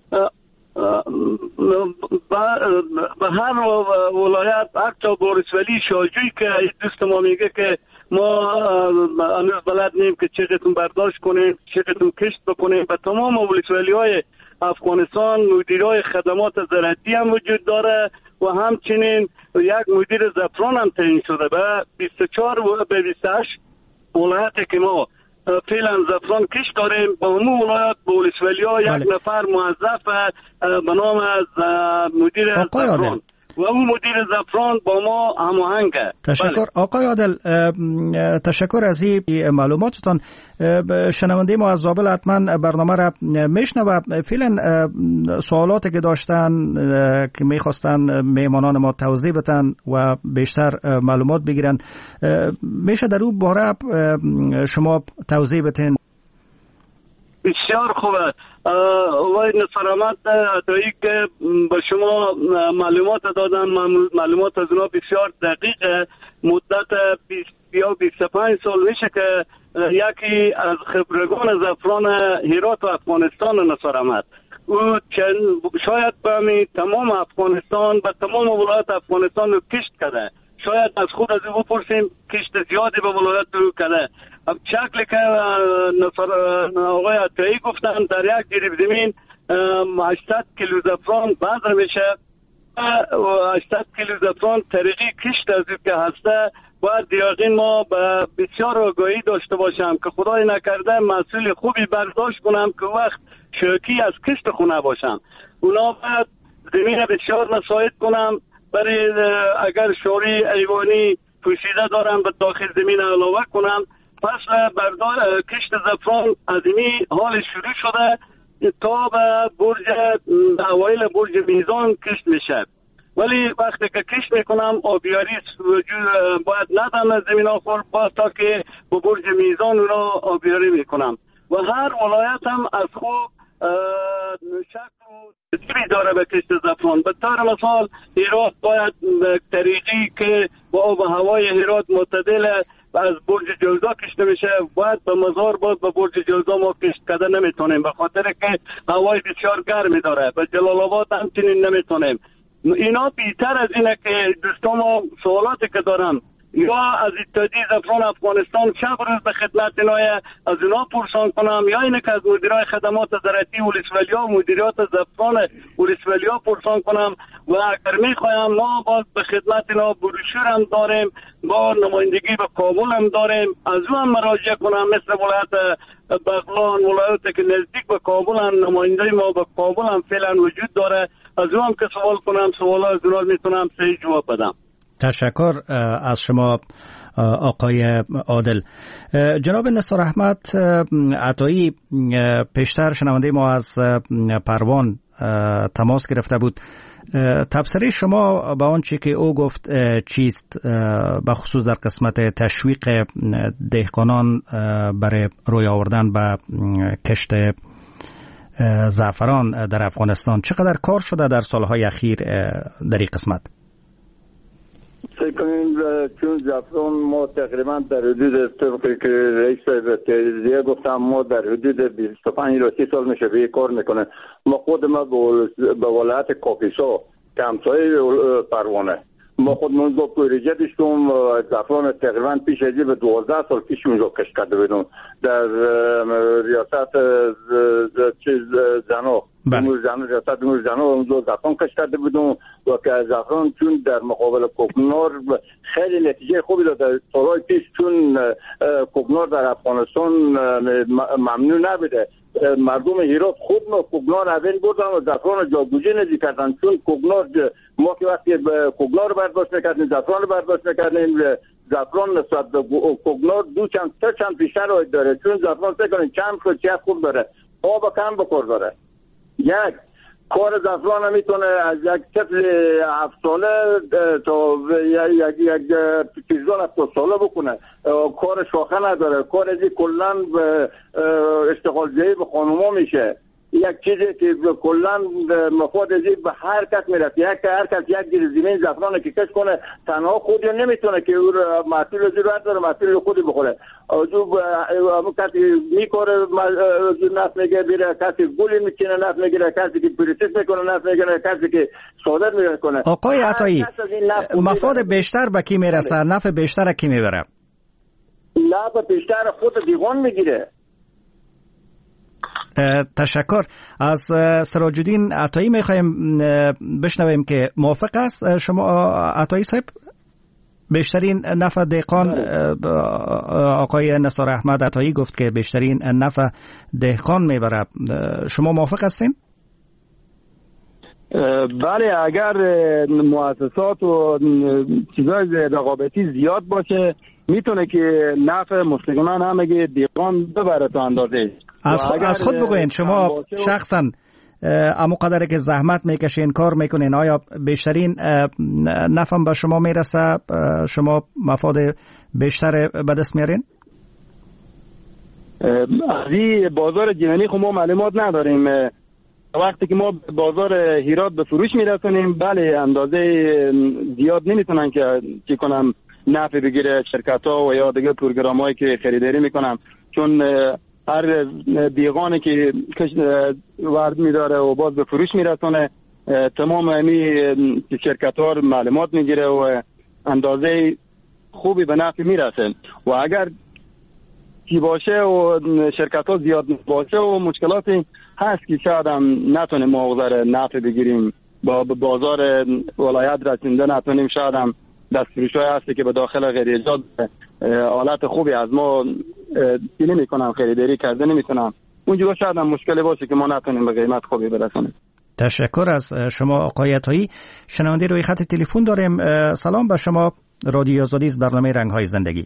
به هر ولایت حتی بورسولی شاجوی که دوست ما میگه که ما هنوز بلد نیم که چقدر برداشت کنیم، چقدر کشت بکنیم، به تمام ولسوالی های افغانستان مدیرای خدمات زراعتی هم وجود داره و همچنین یک مدیر زعفران هم تعیین شده به بیست و چهار و به بیست و هشت ولایتی که ما فعلا زعفران کشت داریم. با همون ولایت به ولسوالی ها یک بله. نفر موظف به نام از مدیر زعفران و اون مدیر زعفران با ما هماهنگه. تشکر. بله. آقای عادل، تشکر از این معلوماتتان. شنونده ما از زابل حتما برنامه را میشنوه. فعلا سوالاتی که داشتن که میخواستن میمانان ما توضیح بدن و بیشتر معلومات بگیرن، میشه در اون باره شما توضیح بدین؟ بسیار خوبه. وای نصرامت تویی که به شما معلومات دادن، معلومات از اونا بسیار دقیقه. مدت بیست یا بیست و پنج سال میشه که یکی از خبرگان زعفران هرات و افغانستان نصرامت او شاید به تمام افغانستان به تمام ولایت افغانستان رو کشت کرده. شاید از خود از او بپرسیم کشت زیادی به ولایت رو کرده. شکلی که نصر آقای عطایی گفتن در یک جریب زمین هشتصد کیلو زعفران بذر میشه و هشتصد کیلو زعفران طریقی کشت از او که هسته باید دیاغین ما به بسیار آگاهی داشته باشم که خدای نکرده محصول خوبی برداشت کنم که وقت شوکی از کشت خونه باشم. اونا باید زمین بسیار مساعد کنم برای اگر شوری ایوانی پوشیده دارم به داخل زمین علاوه کنم. پس بردار کشت زعفران از این حال شروع شده تا به برج اوایل برج میزان کشت میشه. ولی وقتی که کش میکنم آبیاری وجود باید ندم از زمین آخر باز تا که به برج میزان را آبیاری میکنم و هر ولایت هم از خود شکل و ترتیبی داره به کشت زعفران. به طور مثال هرات باید طریقی که با آب و هوای هرات معتدل از برج جوزا کشته میشه باید به مزار باز به برج جوزا ما کشت کده نمیتونیم به خاطر که هوای بسیار گرمی داره. به جلال آباد همچنین نمیتونیم. اینا بیشتر از اینه که دوستان ما سوالاتی که دارم یا از اتحادیه زعفران افغانستان شب روز به خدمت اینا از اینا پرسان کنم یا اینه که از مدیرای خدمات زراعتی ولسوالی‌ها و مدیریت زعفران ولسوالی‌ها پرسان کنم و اگر میخوایم ما باز به خدمت اینا بروشور هم داریم با نمایندگی به کابل هم داریم از اون هم مراجعه کنم مثل ولایت بغلان ولایتی که نزدیک به کابل هم نماینده ما به کابل هم فعلا وجود داره از اون هم که سوال کنم سوالا از اونها میتونم صحیح جواب بدم. تشکر از شما آقای عادل. جناب نثار احمد عطایی پیشتر شنونده ما از پروان تماس گرفته بود. تبصره شما به آنچه که او گفت چیست به خصوص در قسمت تشویق دهقانان برای روی آوردن به کشت زعفران در افغانستان؟ چقدر کار شده در سالهای اخیر در این قسمت؟ کنیم چون زعفران ما تقریبا در حدود طبقی که رئیس تجزیه گفتم ما در حدود بیست و پنج تا سی سال میشه به کار میکنه. ما خود ما به ولایت کاپیسا که همسایه پروانه ما خود منذ پروژه داشتیم زعفران تقریبا پیش از به دوازده سال پیش اونجا کشت کرده بودیم در ریاست چیز زنو امور زنو ریاست امور زنو اونجا زعفران کشت کرده بودیم و که زعفران چون در مقابل کوکنار خیلی نتیجه خوبی داد. سالهای پیش چون کوکنار در افغانستان ممنوع نبوده مردم هرات خود ما کوکنار اول بردن و زعفران جاگوزین نزی کردن چون کوکنار ما که وقتی کوکنار برداشت میکردیم زعفران برداشت میکردیم زعفران نسبت به کوکنار دو چند سه چند بیشتر آید داره چون زعفران سه کنیم چند خود چه خوب داره آب کم بکار داره. یک کار زعفران هم میتونه از یک طفل هفت ساله تا یک یک پیزدان هفت ساله بکنه کار شاخه نداره کار ازی کلن به اشتغال جایی به خانوما میشه یک چیزی که کلا مفاد ازی به هر کس میرسه یک هر کس یک گیر زمین زعفران که کش کنه تنها خودی نمیتونه که او محصول ازی رو داره محصول خودی بخوره جو همون کسی میکاره نفت میگه بیره کسی گولی میکنه نفت میگیره کسی که پریسیس میکنه نفت میگیره کسی که صادر میکنه. آقای عطایی مفاد بیشتر به کی میرسه؟ نفع بیشتر کی میبره؟ نفع بیشتر خود دیوان میگیره. تشکر. از سراج الدین عطایی میخوایم بشنویم که موافق است شما عطایی صاحب بیشترین نفع دهقان؟ آقای نثار احمد عطایی گفت که بیشترین نفع دهقان میبره. شما موافق هستین؟ بله اگر مؤسسات و چیزای رقابتی زیاد باشه میتونه که نفع مستقیما همه دهقان ببره تا اندازه. از, خود از خود بگوین شما شخصا امو قدره که زحمت میکشین کار میکنین آیا بیشترین نفع به شما میرسه؟ شما مفاد بیشتر به دست میارین؟ از این بازار جهانی خب ما معلومات نداریم. وقتی که ما بازار هرات به فروش میرسونیم بله اندازه زیاد نمیتونن که چی کنم نفع بگیره شرکت ها و یا دیگه پروگرام هایی که خریداری میکنم چون هر دیغانی که ورد میداره و باز به فروش میرسونه تمام امی شرکت ها معلومات میگیره و اندازه خوبی به نفع میرسه و اگر کی باشه و شرکت ها زیاد باشه و مشکلاتی هست که شاید هم نتونیم مواظر نفع بگیریم با بازار ولایت رسیده نتونیم شاید هم دستفروش های هستی که به داخل غیر ایجاد حالت خوبی از ما نمی کنم خریداری کرده نمی کنم اونجا شاید هم مشکلی باشه که ما نتونیم به قیمت خوبی برسونیم. تشکر از شما آقای عطایی. شنونده روی خط تلفن داریم. سلام به شما. رادیو آزادی از برنامه رنگ های زندگی.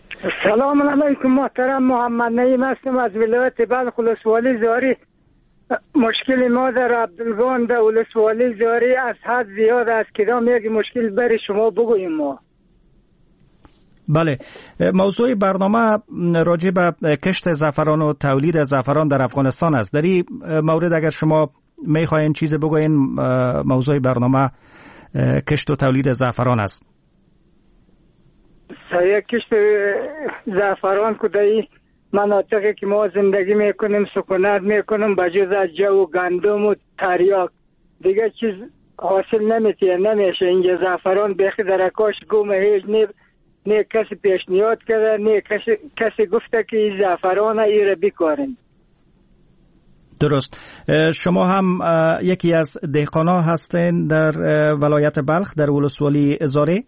سلام علیکم محترم. محمد نعیم هستم از ولایت بلخ ولسوالی زاری. مشکل ما در عبدالگان در ولسوالی زاری از حد زیاد است. کدام یک مشکل برای شما بگوییم ما؟ بله، موضوع برنامه راجع به کشت زعفران و تولید زعفران در افغانستان است. در این مورد اگر شما میخواین چیز بگوین، موضوع برنامه کشت و تولید زعفران است. صحیح، کشت زعفران کدایی مناطقی که ما زندگی میکنیم سکونت میکنیم بجز از جو و گندم و تریاک دیگه چیز حاصل نمیتیه نمیشه. اینجا زعفران بخی درکاش گومه هیچ نه نه کسی پیشنهاد کرده نه کسی, کسی گفته که این زعفران ایره بکارن. درست. شما هم یکی از دهقانا هستین در ولایت بلخ در ولسوالی زاره؟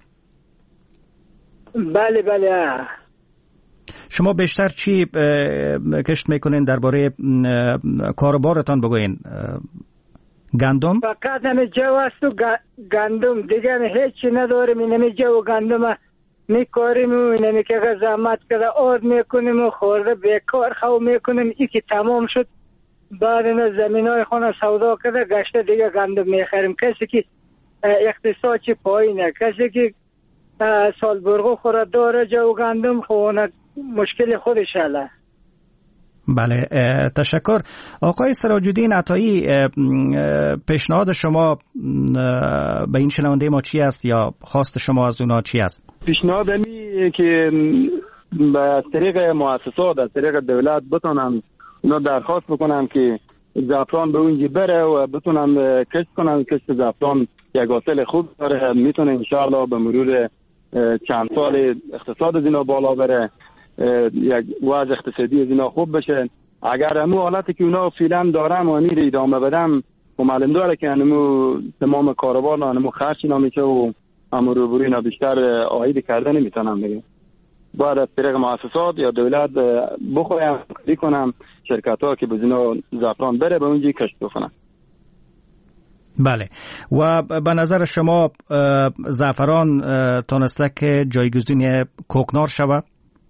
بله بله. شما بیشتر چی کشت میکنین درباره کاروبارتان بگوین؟ گندم؟ فقط همه جو است و گندم دیگه هیچی نداریم. این همه جو و گندم میکاریم و این همه که زحمت کرده آرد میکنیم و خورده بیکار خو میکنیم. ای که تمام شد بعد این زمین های خانه سودا کرده گشته دیگه گندم میخریم. کسی که اقتصاد چی پایینه، کسی که سال برغو خورده داره جو گندم خونه مشکل خودش هله. بله، تشکر. آقای سراج‌الدین عطایی، پیشنهاد شما به این شنونده ما چی است یا خواست شما از اونا چی است؟ پیشنهاد اینه که به طریق مؤسسات از طریق دولت بتونن اونا درخواست بکنن که زعفران به اونجا بره و بتونن کشت کنن. کشت زعفران یک حاصل خوب داره، میتونه انشاءالله به مرور چند سال اقتصاد از اینا بالا بره، یک وضع اقتصادی از اینا خوب بشه. اگر همون حالتی که اونا فعلا دارن و امیر ادامه بدم و معلوم داره که همون تمام کاروبار و همون خرچ اینا میشه و همون روبروی اینا بیشتر عاید کرده نمیتونم دیگه. باید از طریق مؤسسات یا دولت بخوایم کاری کنم شرکت ها که به اینا زعفران بره به اونجا کشت بکنن. بله، و به نظر شما زعفران تونسته که جایگزین کوکنار شود؟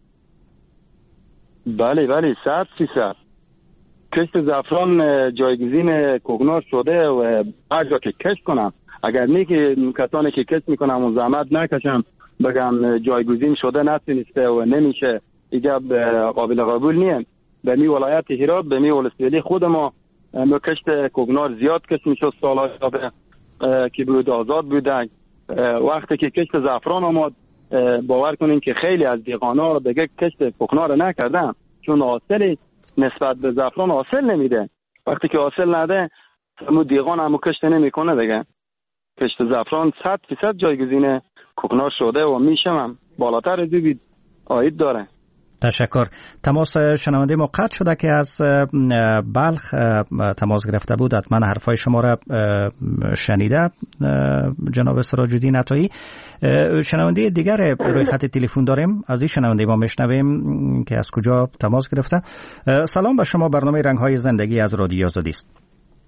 بله بله، صد فیصد کشت زعفران جایگزین کوکنار شده و هر جا که کشت کنم، اگر نه که کسانی که کشت میکنم و زحمت نکشم بگم جایگزین شده نتونسته و نمیشه، ایجاب قابل قبول نیست. به می ولایت هرات به می ولسوالی خود ما ما کشت کوکنار زیاد کشت میشد سالها که بود آزاد بودن. وقتی که کشت زعفران آمد باور کنین که خیلی از دیقانا دیگه کشت کوکنار نکردن چون حاصل نسبت به زعفران حاصل نمیده. وقتی که حاصل نده همون دیقان همون کشت نمیکنه دیگه. کشت زعفران صد فیصد جایگزین کوکنار شده و میشه هم بالاتر از بید عاید داره. تشکر. تماس شنونده ما قطع شده که از بلخ تماس گرفته بود. حتما حرفای شما را شنیده جناب سراج‌الدین عطایی. شنونده دیگر روی خط تلفن داریم، از این شنونده ما میشنویم که از کجا تماس گرفته. سلام به شما، برنامه رنگ‌های زندگی از رادیو آزادی است.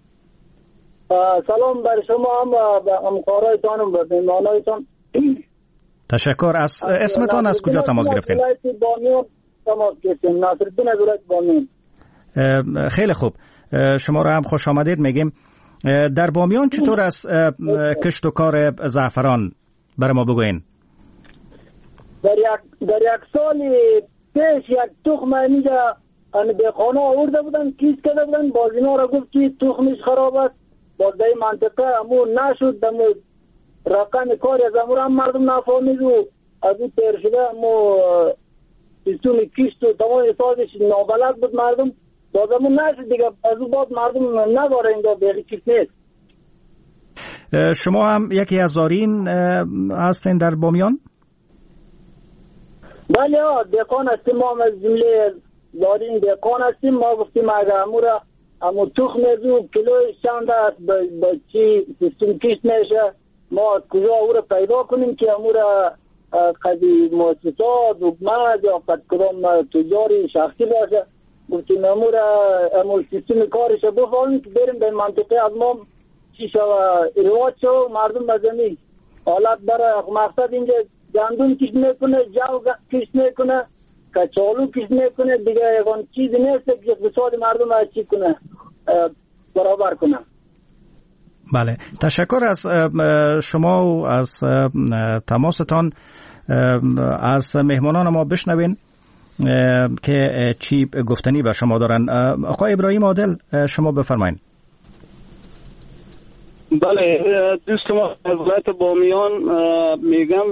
سلام بر شما هم و همکارایتان و مهمانایتان. تشکر. از اسمتان از کجا تماس گرفتین؟ تماس گرفتیم ناصرالدین از ولایت بامیان. خیلی خوب، شما را هم خوش آمدید میگیم. در بامیان چطور است کشت و کار زعفران؟ برای ما بگوین. در یک در یک سال پیش یک تخم اینجا به خانه آورده بودن، کیست کرده بودن، باز اینا را گفت که تخمش خراب است. باز در این منطقه امور نشد، دمو رقم کاری از امور هم مردم نفهمید و از این تیر شده امو سیستم کشت و تمام احساسش نابلد بود مردم. باز امور نشد دیگه، از اون بعد مردم نداره اینجا بیخی چیز نیست. شما هم یکی از زارین هستین در بامیان؟ بله ها، دهقان هستیم، ما هم از جمله زارین دهقان هستیم. ما گفتیم اگر امور امو تخم زو کلوش چند است با چی سیستم کشت میشه، ما از کجا او را پیدا کنیم که امور قضی مؤسسات حکومت یا قد کدام تجاری شخصی باشه. گفتیم امور امور سیستم کارش بفهمیم که بریم به منطقه از ما چی شود رواج شو مردم بزنی حالت برای مقصد اینجا گندم کشت میکنه، جو کشت میکنه، کچالو کشت میکنه، دیگه یکان چیزی نیست که اقتصاد مردم را چی کنه برابر کنه. بله، تشکر از شما و از تماستان. از مهمانان ما بشنوین که چی گفتنی به شما دارن. آقای ابراهیم عادل، شما بفرمایید. بله، دوست ما از ولایت بامیان میگم،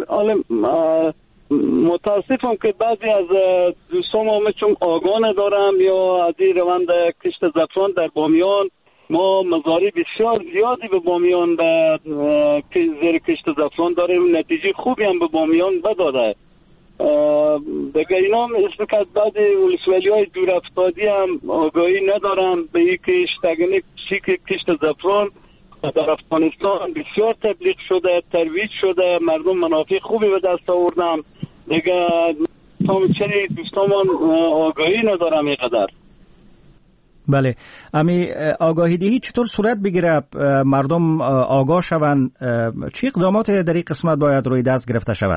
متاسفم که بعضی از دوستان ما چون آگاه ندارم یا از این روند کشت زعفران در بامیان، ما مزارع بسیار زیادی به بامیان به زیر کشت زعفران داریم، نتیجه خوبی هم به بامیان بداده. دیگه اینا اسم که از بعضی ولسوالی های دور افتادی هم آگاهی ندارن به این کشت. تگنی کشت زعفران در افغانستان بسیار تبلیغ شده، ترویج شده، مردم منافع خوبی به دست آوردن. دیگه چرا دوستان آگاهی ندارم اینقدر. بله، امی آگاهی دهی چطور صورت بگیره مردم آگاه شوند؟ چی اقدامات در این قسمت باید روی دست گرفته شود؟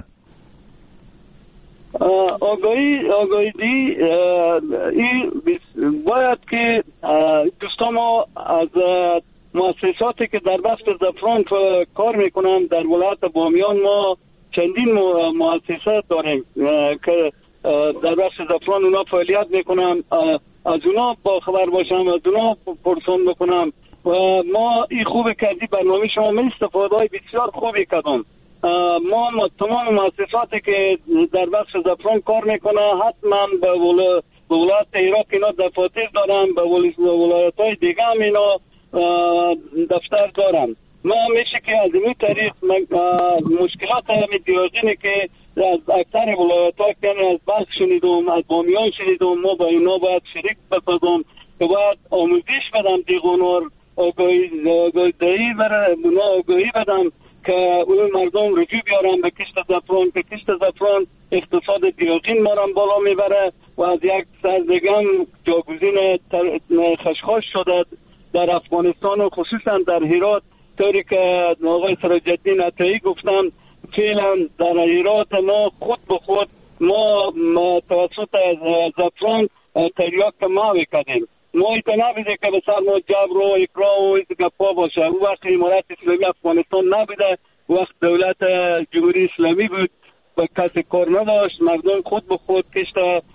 آگاهی آگاهی دی این باید که دوستان ما از مؤسساتی که در بخش زعفران کار میکنن در ولایت بامیان، ما چندین مؤسسات داریم که در بخش زعفران اونا فعالیت میکنن، از اونا با خبر باشم، از اونا پرسان بکنم و ما این خوب کردی برنامه شما من استفاده های بسیار خوبی کردم. ما تمام مؤسساتی که در بخش زعفران کار میکنه حتما به ولایت عراق اینا دفاتر دارن، به ولایت های دیگه هم اینا دفتر دارن. ما میشه که از این طریق مشکلات همی دیاغینی که از اکثر ولایت ها که از بخش شنیدم، از بامیان شنیدم، ما با اینا باید شریک بسازم که باید آموزش بدم دیگونور، آگاهی دهی برای اونا آگاهی بدم که اون مردم رجوع بیارن به کشت زعفران، که کشت زعفران اقتصاد دیاغین ما را بالا میبره و از یک سر دیگه هم جاگزین خشخاش شده در افغانستان و خصوصا در هرات، طوری که آقای سراج الدین عطایی گفتن فعلا در هرات ما خود به خود ما, ما توسط زعفران تریاک ماوی کردیم. ما ایتا نبیده که بسر ما جبر و اکراه و ایتا گفا باشه. او وقت امارت اسلامی افغانستان نبیده، وقت دولت جمهوری اسلامی بود و کسی کار نداشت، مردم خود به خود کشت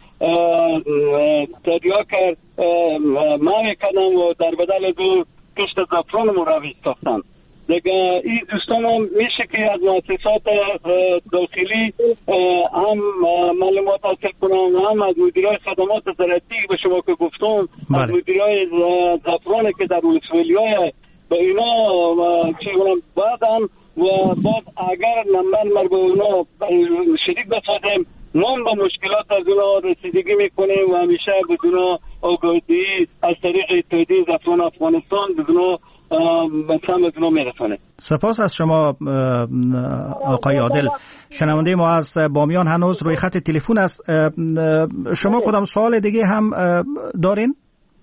تریاک ماوی کردن و در بدل دو کشت زعفران مروج ساختن. دیگه این دوستان هم میشه که از مؤسسات داخلی هم معلومات حاصل کنم، هم از مدیرای خدمات زراعتی به شما که گفتم، بله. از مدیرای زعفران که در ولسوالی‌های به اینا چی کنم بعدم و بعد اگر نمبر مر به اونا شریک بسازیم، ما به مشکلات از اونا رسیدگی میکنیم و همیشه بدون آگاهی از طریق اتحادیه زعفران افغانستان بدون سپاس از شما آقای عادل. شنونده ما از بامیان هنوز روی خط تلفن است. شما کدام سوال دیگه هم دارین؟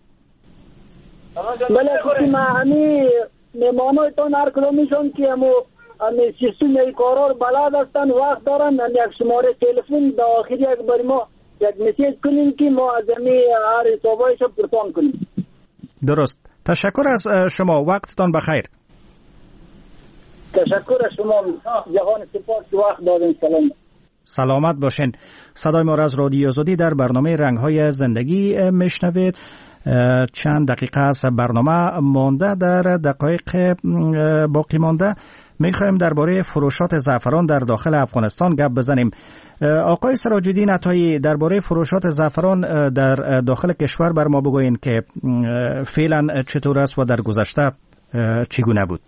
بله خودی ما همی مهمانایتان هر کدامیشون که همو همی سیستم کارا رو بلد هستن وقت دارن، یک شماره تلفن داخلی یک باری ما یک مسیج کنیم که ما از همی هر حسابایش رو پرسان کنیم. درست. تشکر از شما، وقتتان بخیر. تشکر از شما، جهان سپاس وقت دادین. سلام. سلامت باشین. صدای ما را از رادیو آزادی در برنامه رنگ‌های زندگی میشنوید. چند دقیقه از برنامه مانده، در دقایق باقی مانده میخوایم درباره فروشات زعفران در داخل افغانستان گپ بزنیم. آقای سراج الدین عطایی، درباره فروشات زعفران در داخل کشور بر ما بگوین که فعلا چطور است و در گذشته چگونه بود؟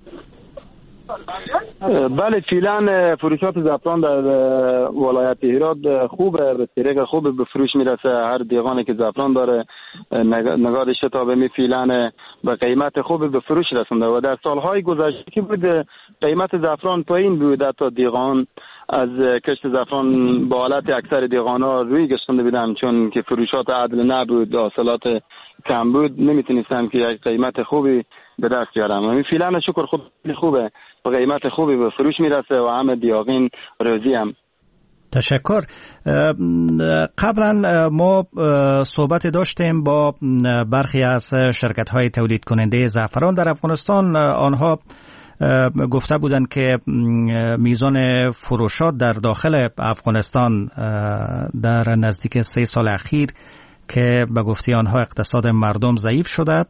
بله، فعلا فروشات زعفران در ولایت هرات خوبه، به طریق خوب به فروش میرسه. هر دیغانی که زعفران داره نگاه شتابه می فعلا به قیمت خوب به فروش رسونده و در سالهای گذشته که بود قیمت زعفران پایین بود، تا دیغان از کشت زعفران با حالت اکثر دیغانا روی گشتنده بودن، چون که فروشات عدل نبود، حاصلات کم بود، نمیتونستن که یک قیمت خوبی به دست بیارن. همین فعلا شکر خود خوبه، به قیمت خوبی به فروش میرسه و همه دیاغین راضی هم. تشکر. قبلا ما صحبت داشتیم با برخی از شرکت های تولید کننده زعفران در افغانستان. آنها گفته بودند که میزان فروشات در داخل افغانستان در نزدیک سه سال اخیر که به گفته آنها اقتصاد مردم ضعیف شده،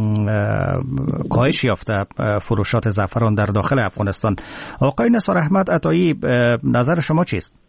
کاهش یافته فروشات زعفران در داخل افغانستان. آقای نثار احمد عطایی، نظر شما چیست؟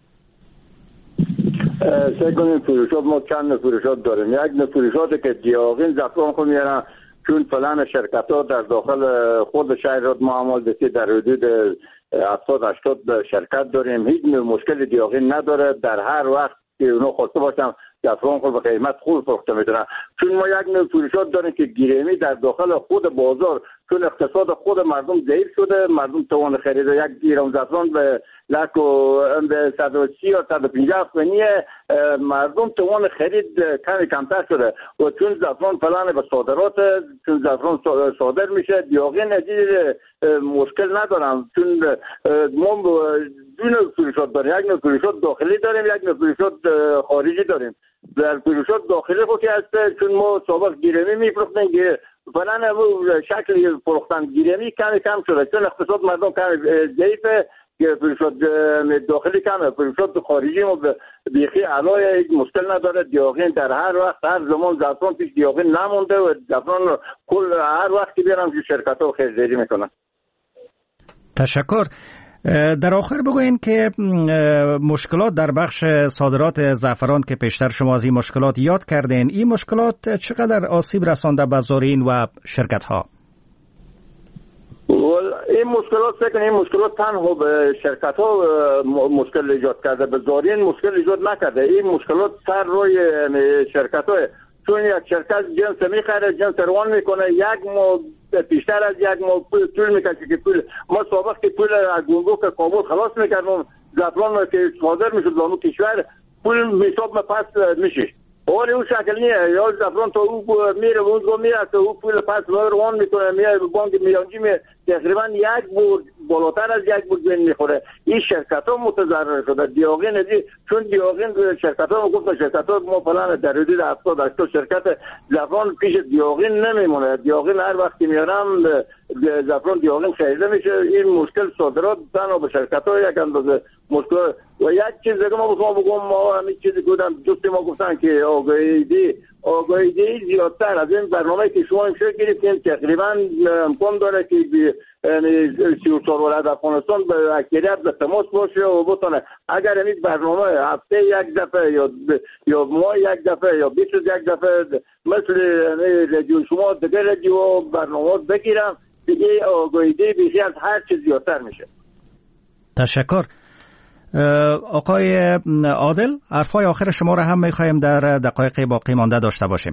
سعی کنیم فروشات، ما چند فروشات داریم. یک نه فروشاتی که دیاغین زعفران خود میارن، چون فلان شرکت ها در داخل خود شهر ما عمل دستی در حدود هفتاد هشتاد شرکت داریم. هیچ مشکل دیاغین نداره. در هر وقت که اونا خواسته باشن زعفران خود به قیمت خوب فروخته میتونن. چون ما یک نوع فروشات داریم که گیرمی در داخل خود بازار، چون اقتصاد خود مردم ضعیف شده، مردم توان خرید یک گیرم زعفران به لک و صد و سی یا صد و پنجاه فنیه، مردم توان خرید کمی کمتر شده و چون زعفران فلان به صادرات، چون زعفران صادر میشه، دیاغین عزیز مشکل ندارم. چون ما دو نوع فروشات داریم، یک نوع فروشات داخلی داریم، یک نوع فروشات خارجی داریم. در فروشات داخلی خود که هست، چون ما سابق گیرمی میفروختیم که فلان شکل فروختن گیرمی کمی کم شده، چون اقتصاد مردم کمی ضعیفه که فروشات داخلی کمه. فروشات خارجی ما بیخی علای مشکل نداره. دیاغین در هر وقت هر زمان زعفران پیش دیاغین نمونده و زعفران کل هر وقتی بیارم که شرکت ها خریداری میکنن. تشکر. در آخر بگوین که مشکلات در بخش صادرات زعفران که پیشتر شما از این مشکلات یاد کردین، این مشکلات چقدر آسیب رسانده به زارعین و شرکت ها؟ این مشکلات فکر این مشکلات تنها به شرکت ها مشکل ایجاد کرده، به زارعین مشکل ایجاد نکرده. این مشکلات سر روی شرکت ها، چون یک شرکت جنس میخره، جنس روان میکنه، یک ماه پیشتر از یک ماه پول طول میکنه که پول ما سابق که پول از گمرک کابل خلاص میکردم، زعفران که صادر میشد لانو کشور پول حساب ما پس میشه. ولی اون شکل نیه، یا زعفران تا او میره و اونجا میره تا او پول پس روان میکنه، میره بانک میانجی میره، تقریبا یک بود بالاتر از یک بود بین میخوره. این شرکت ها متضرر شده. دیاغین ازی چون دیاغین شرکت ها گفتن شرکت ها ما فلان در حدود هفتاد هشتاد شرکت زعفران پیش دیاغین نمیمونه. دیاغین هر وقتی میارم زعفران دیاغین خریده میشه. این مشکل صادرات تنها به شرکت ها یک اندازه مشکل. و یک چیز دیگه ما بخوام بگم، ما همین چیزی گفتم دوست ما گفتن که آگاهی آگاهی زیادتر از این برنامه که شما امشب گرفتین تقریبا امکان داره که سی و چهار ولایت افغانستان به اکثریت به تماس باشه و بتونه اگر این برنامه هفته یک دفعه یا یا ماه یک دفعه یا بیست یک دفعه مثل رادیو شما دیگه رادیو برنامه بگیرم، دیگه آگاهی بیشتر از هر چیز زیادتر میشه. تشکر. آقای عادل، حرفای آخر شما را هم میخوایم در دقایق باقی مانده داشته باشیم.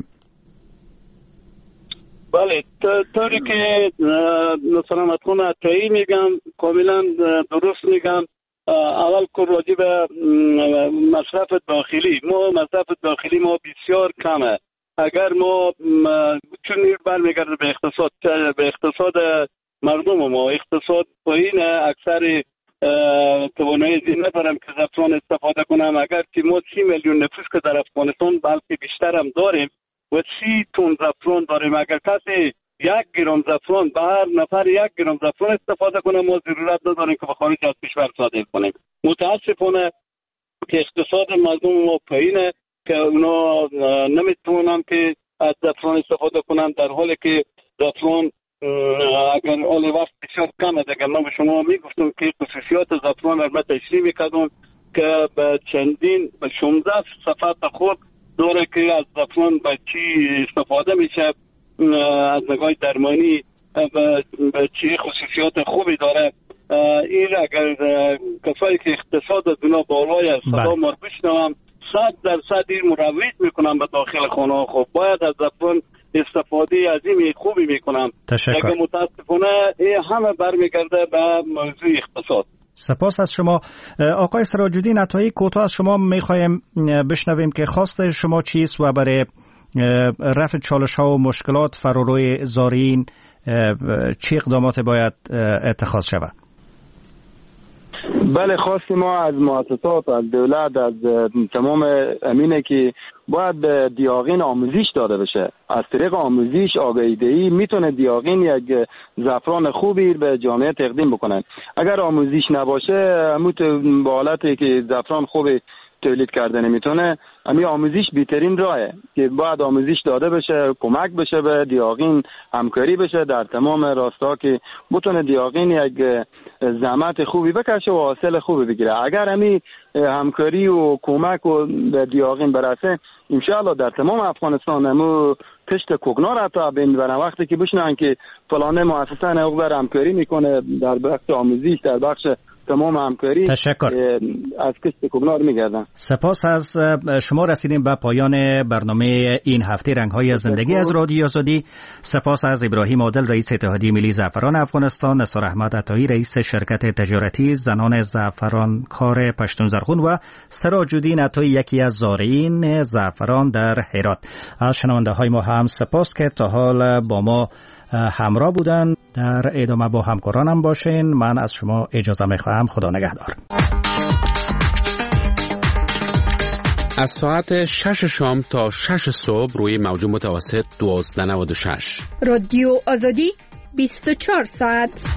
بله، طوری که سلامت خون عطایی میگم کاملا درست میگم. اول که راجع به مصرف داخلی، ما مصرف داخلی ما بسیار کمه. اگر ما چون برمیگرده به اقتصاد به اقتصاد مردم ما، اقتصاد پایینه، اکثر توانایی زی ندارم که زعفران استفاده کنم. اگر که ما سی میلیون نفوس که در افغانستان بلکه بیشتر هم داریم و سی تن زعفران داریم، اگر کسی یک گرم زعفران به هر نفر یک گرم زعفران استفاده کنه، ما ضرورت نداریم که به خارج از کشور صادر کنیم. متاسفانه که اقتصاد مردم ما پایینه که اونا نمیتونن که از زعفران استفاده کنن، در حالی که زعفران اگر اول وقت بسیار کمه. دیگه من به شما میگفتم که خصوصیات زعفران را تشریح میکردم که به چندین به شانزده صفحات خود داره که از زعفران به چی استفاده میشه، از نگاه درمانی به چی خصوصیات خوبی داره. این اگر کسایی که اقتصاد از اونا بالای است صدا ما رو بشنوم، صد درصد این مروج میکنم به داخل خانه خوب باید از زعفران استفاده عظیم خوبی میکنم. تشکر. اگه متاسفانه این همه برمیگرده به موضوع اقتصاد. سپاس از شما. آقای سراج الدین عطایی، کوتاه از شما میخوایم بشنویم که خواست شما چیست و برای رفع چالش ها و مشکلات فراروی زارعین چه اقدامات باید اتخاذ شود؟ بله، خواست ما از مؤسسات، از دولت، از تمام امینه که باید به دیاغین آموزش داده بشه. از طریق آموزش، آگاهی دهی میتونه دیاغین یک زعفران خوبی به جامعه تقدیم بکنن. اگر آموزش نباشه، همون به حالتی که زعفران خوبی تولید کرده نمیتونه، امی آموزش بهترین راهه که باید آموزش داده بشه، کمک بشه به دیاغین، همکاری بشه در تمام راستا که بتونه دیاغین یک زحمت خوبی بکشه و حاصل خوبی بگیره. اگر امی همکاری و کمک و به دیاغین برسه، انشاءالله در تمام افغانستان همو کشت کوکنار را تا بین وقتی که بشنن که فلانه مؤسسه نوقبر همکاری میکنه در بخش آموزش، در بخش تمام همکاری، تشکر. از کشت کوکنار میگردن. سپاس از شما. رسیدیم به پایان برنامه این هفته رنگ‌های زندگی از رادیو آزادی. سپاس از ابراهیم عادل، رئیس اتحادیه ملی زعفران افغانستان، نثار احمد عطایی، رئیس شرکت تجارتی زنان زعفرانکار پشتون زرخون و سراج الدین عطایی، یکی از زارعین زعفران در هرات. از شنونده‌های ما هم سپاس که تا حال با ما همراه بودن. در ادامه با همکارانم باشین. من از شما اجازه میخواهم. خدا نگهدار. از ساعت شش شام تا شش صبح روی موج متوسط دوازده نود و شش رادیو آزادی بیست و چهار ساعت.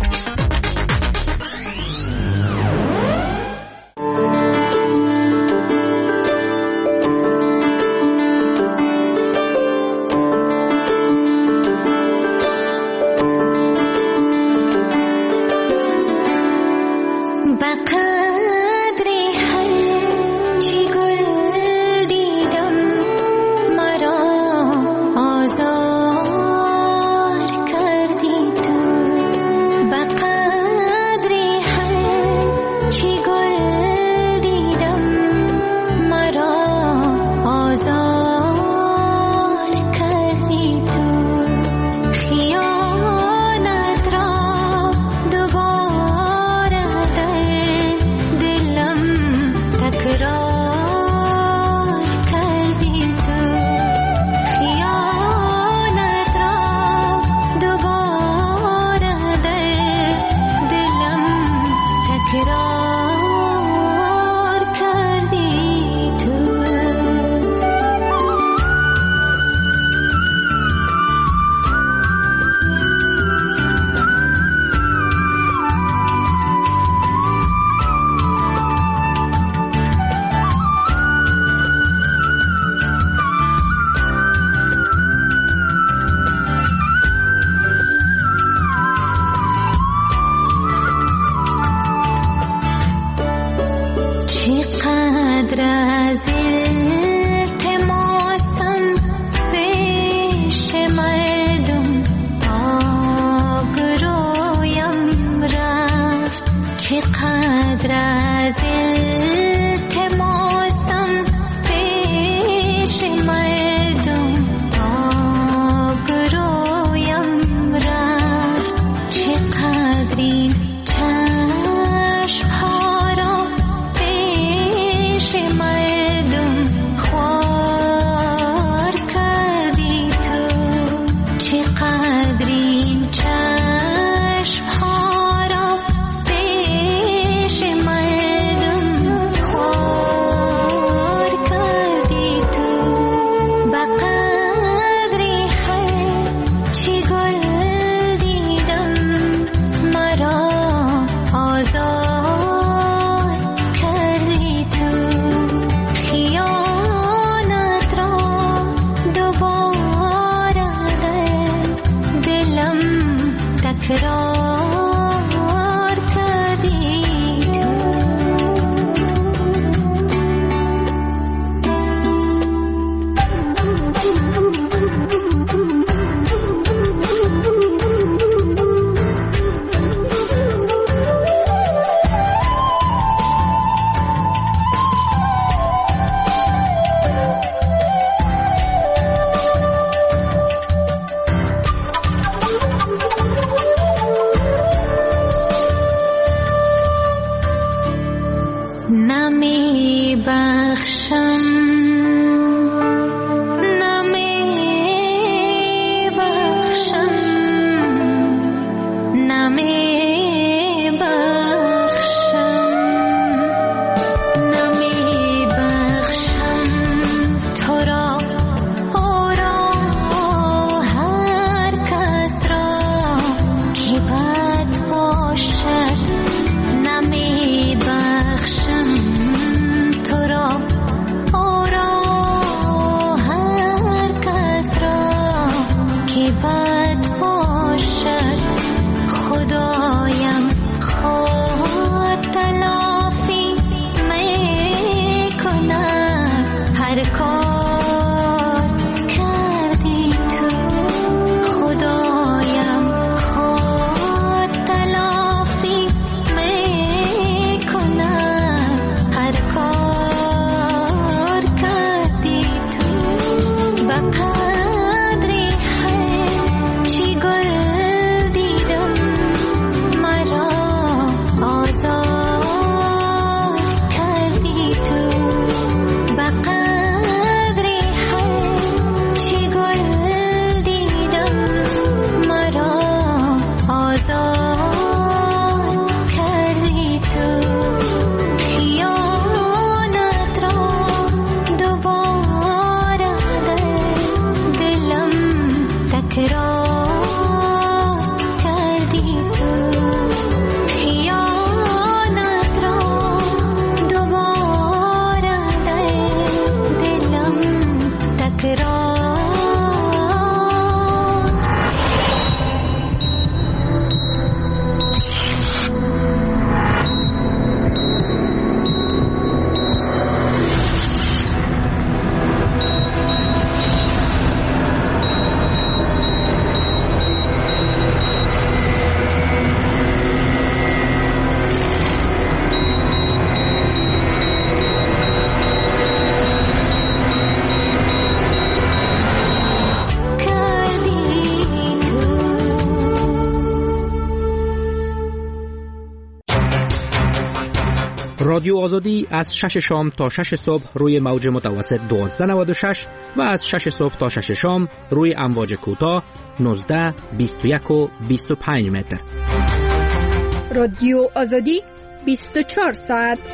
رادیو آزادی از شش شام تا شش صبح روی موج متوسط دوازده نود و شش و از شش صبح تا شش شام روی امواج کوتاه نوزده، بیست و یک و بیست و پنج متر. رادیو آزادی بیست و چهار ساعت.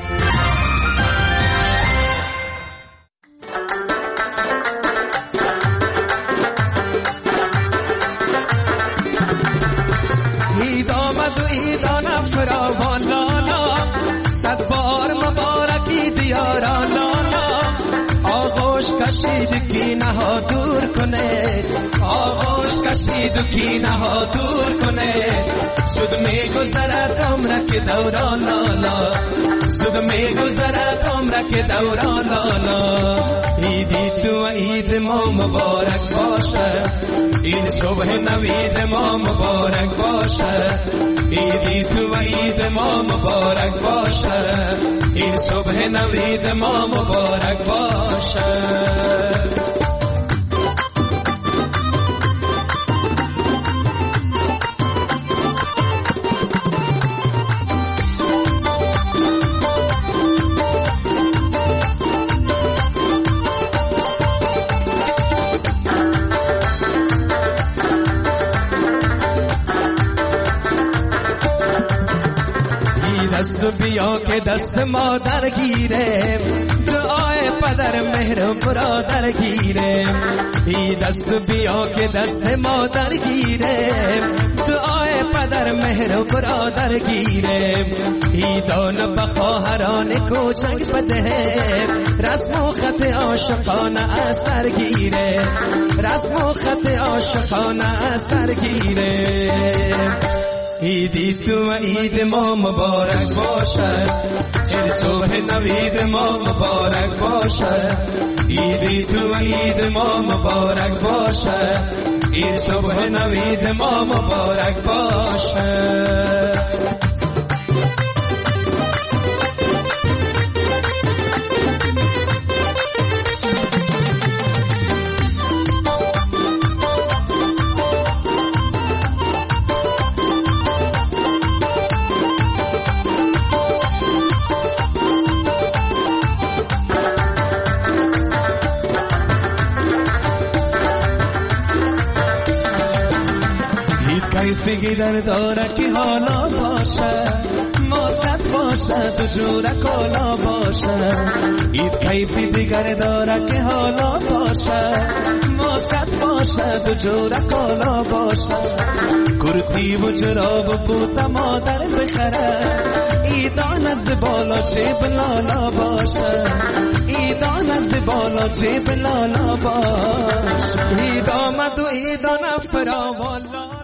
عید آمد و عیدان فراوان لالا، صد بار مبارکی دیارا لالا. آغوش کشید کی نها دور کنه، آغوش کشید کی نها دور کنه. زود می گذرد عمرک دوران لالا، زود می گذرد عمرک دوران لالا. عیدی تو و عید ما مبارک باشه، عید صبح نوید ما مبارک باشه. عیدی تو و عید ما مبارک باشه، عید صبح نوید ما مبارک باشه. دست بیا که دست مادر گیره، دعای پدر مهر برادر گیره. ای دست بیا که دست مادر گیره، دعای پدر مهر برادر گیره. ای دان بخواهران کوچک بده، رسم و خط عاشقانه اثر گیره، رسم و خط عاشقانه اثر گیره. عیدی تو و عید ما مبارک باشه، عید صبح نوید ما مبارک باشه. عیدی تو و عید ما مبارک باشه، عید صبح نوید ما مبارک باشه. کیفی در داره که حالا باشه، ماست باشه تو جوره کالا باشه. اید کیفی دیگر داره که حالا باشه، ماست باشه تو جوره کالا باشه. کرتی و جراب و بوتا مادر بخره، ایدان از بالا جیب لالا باشه، ایدان از بالا جیب لالا باشه. اید آمد و ایدان فراوان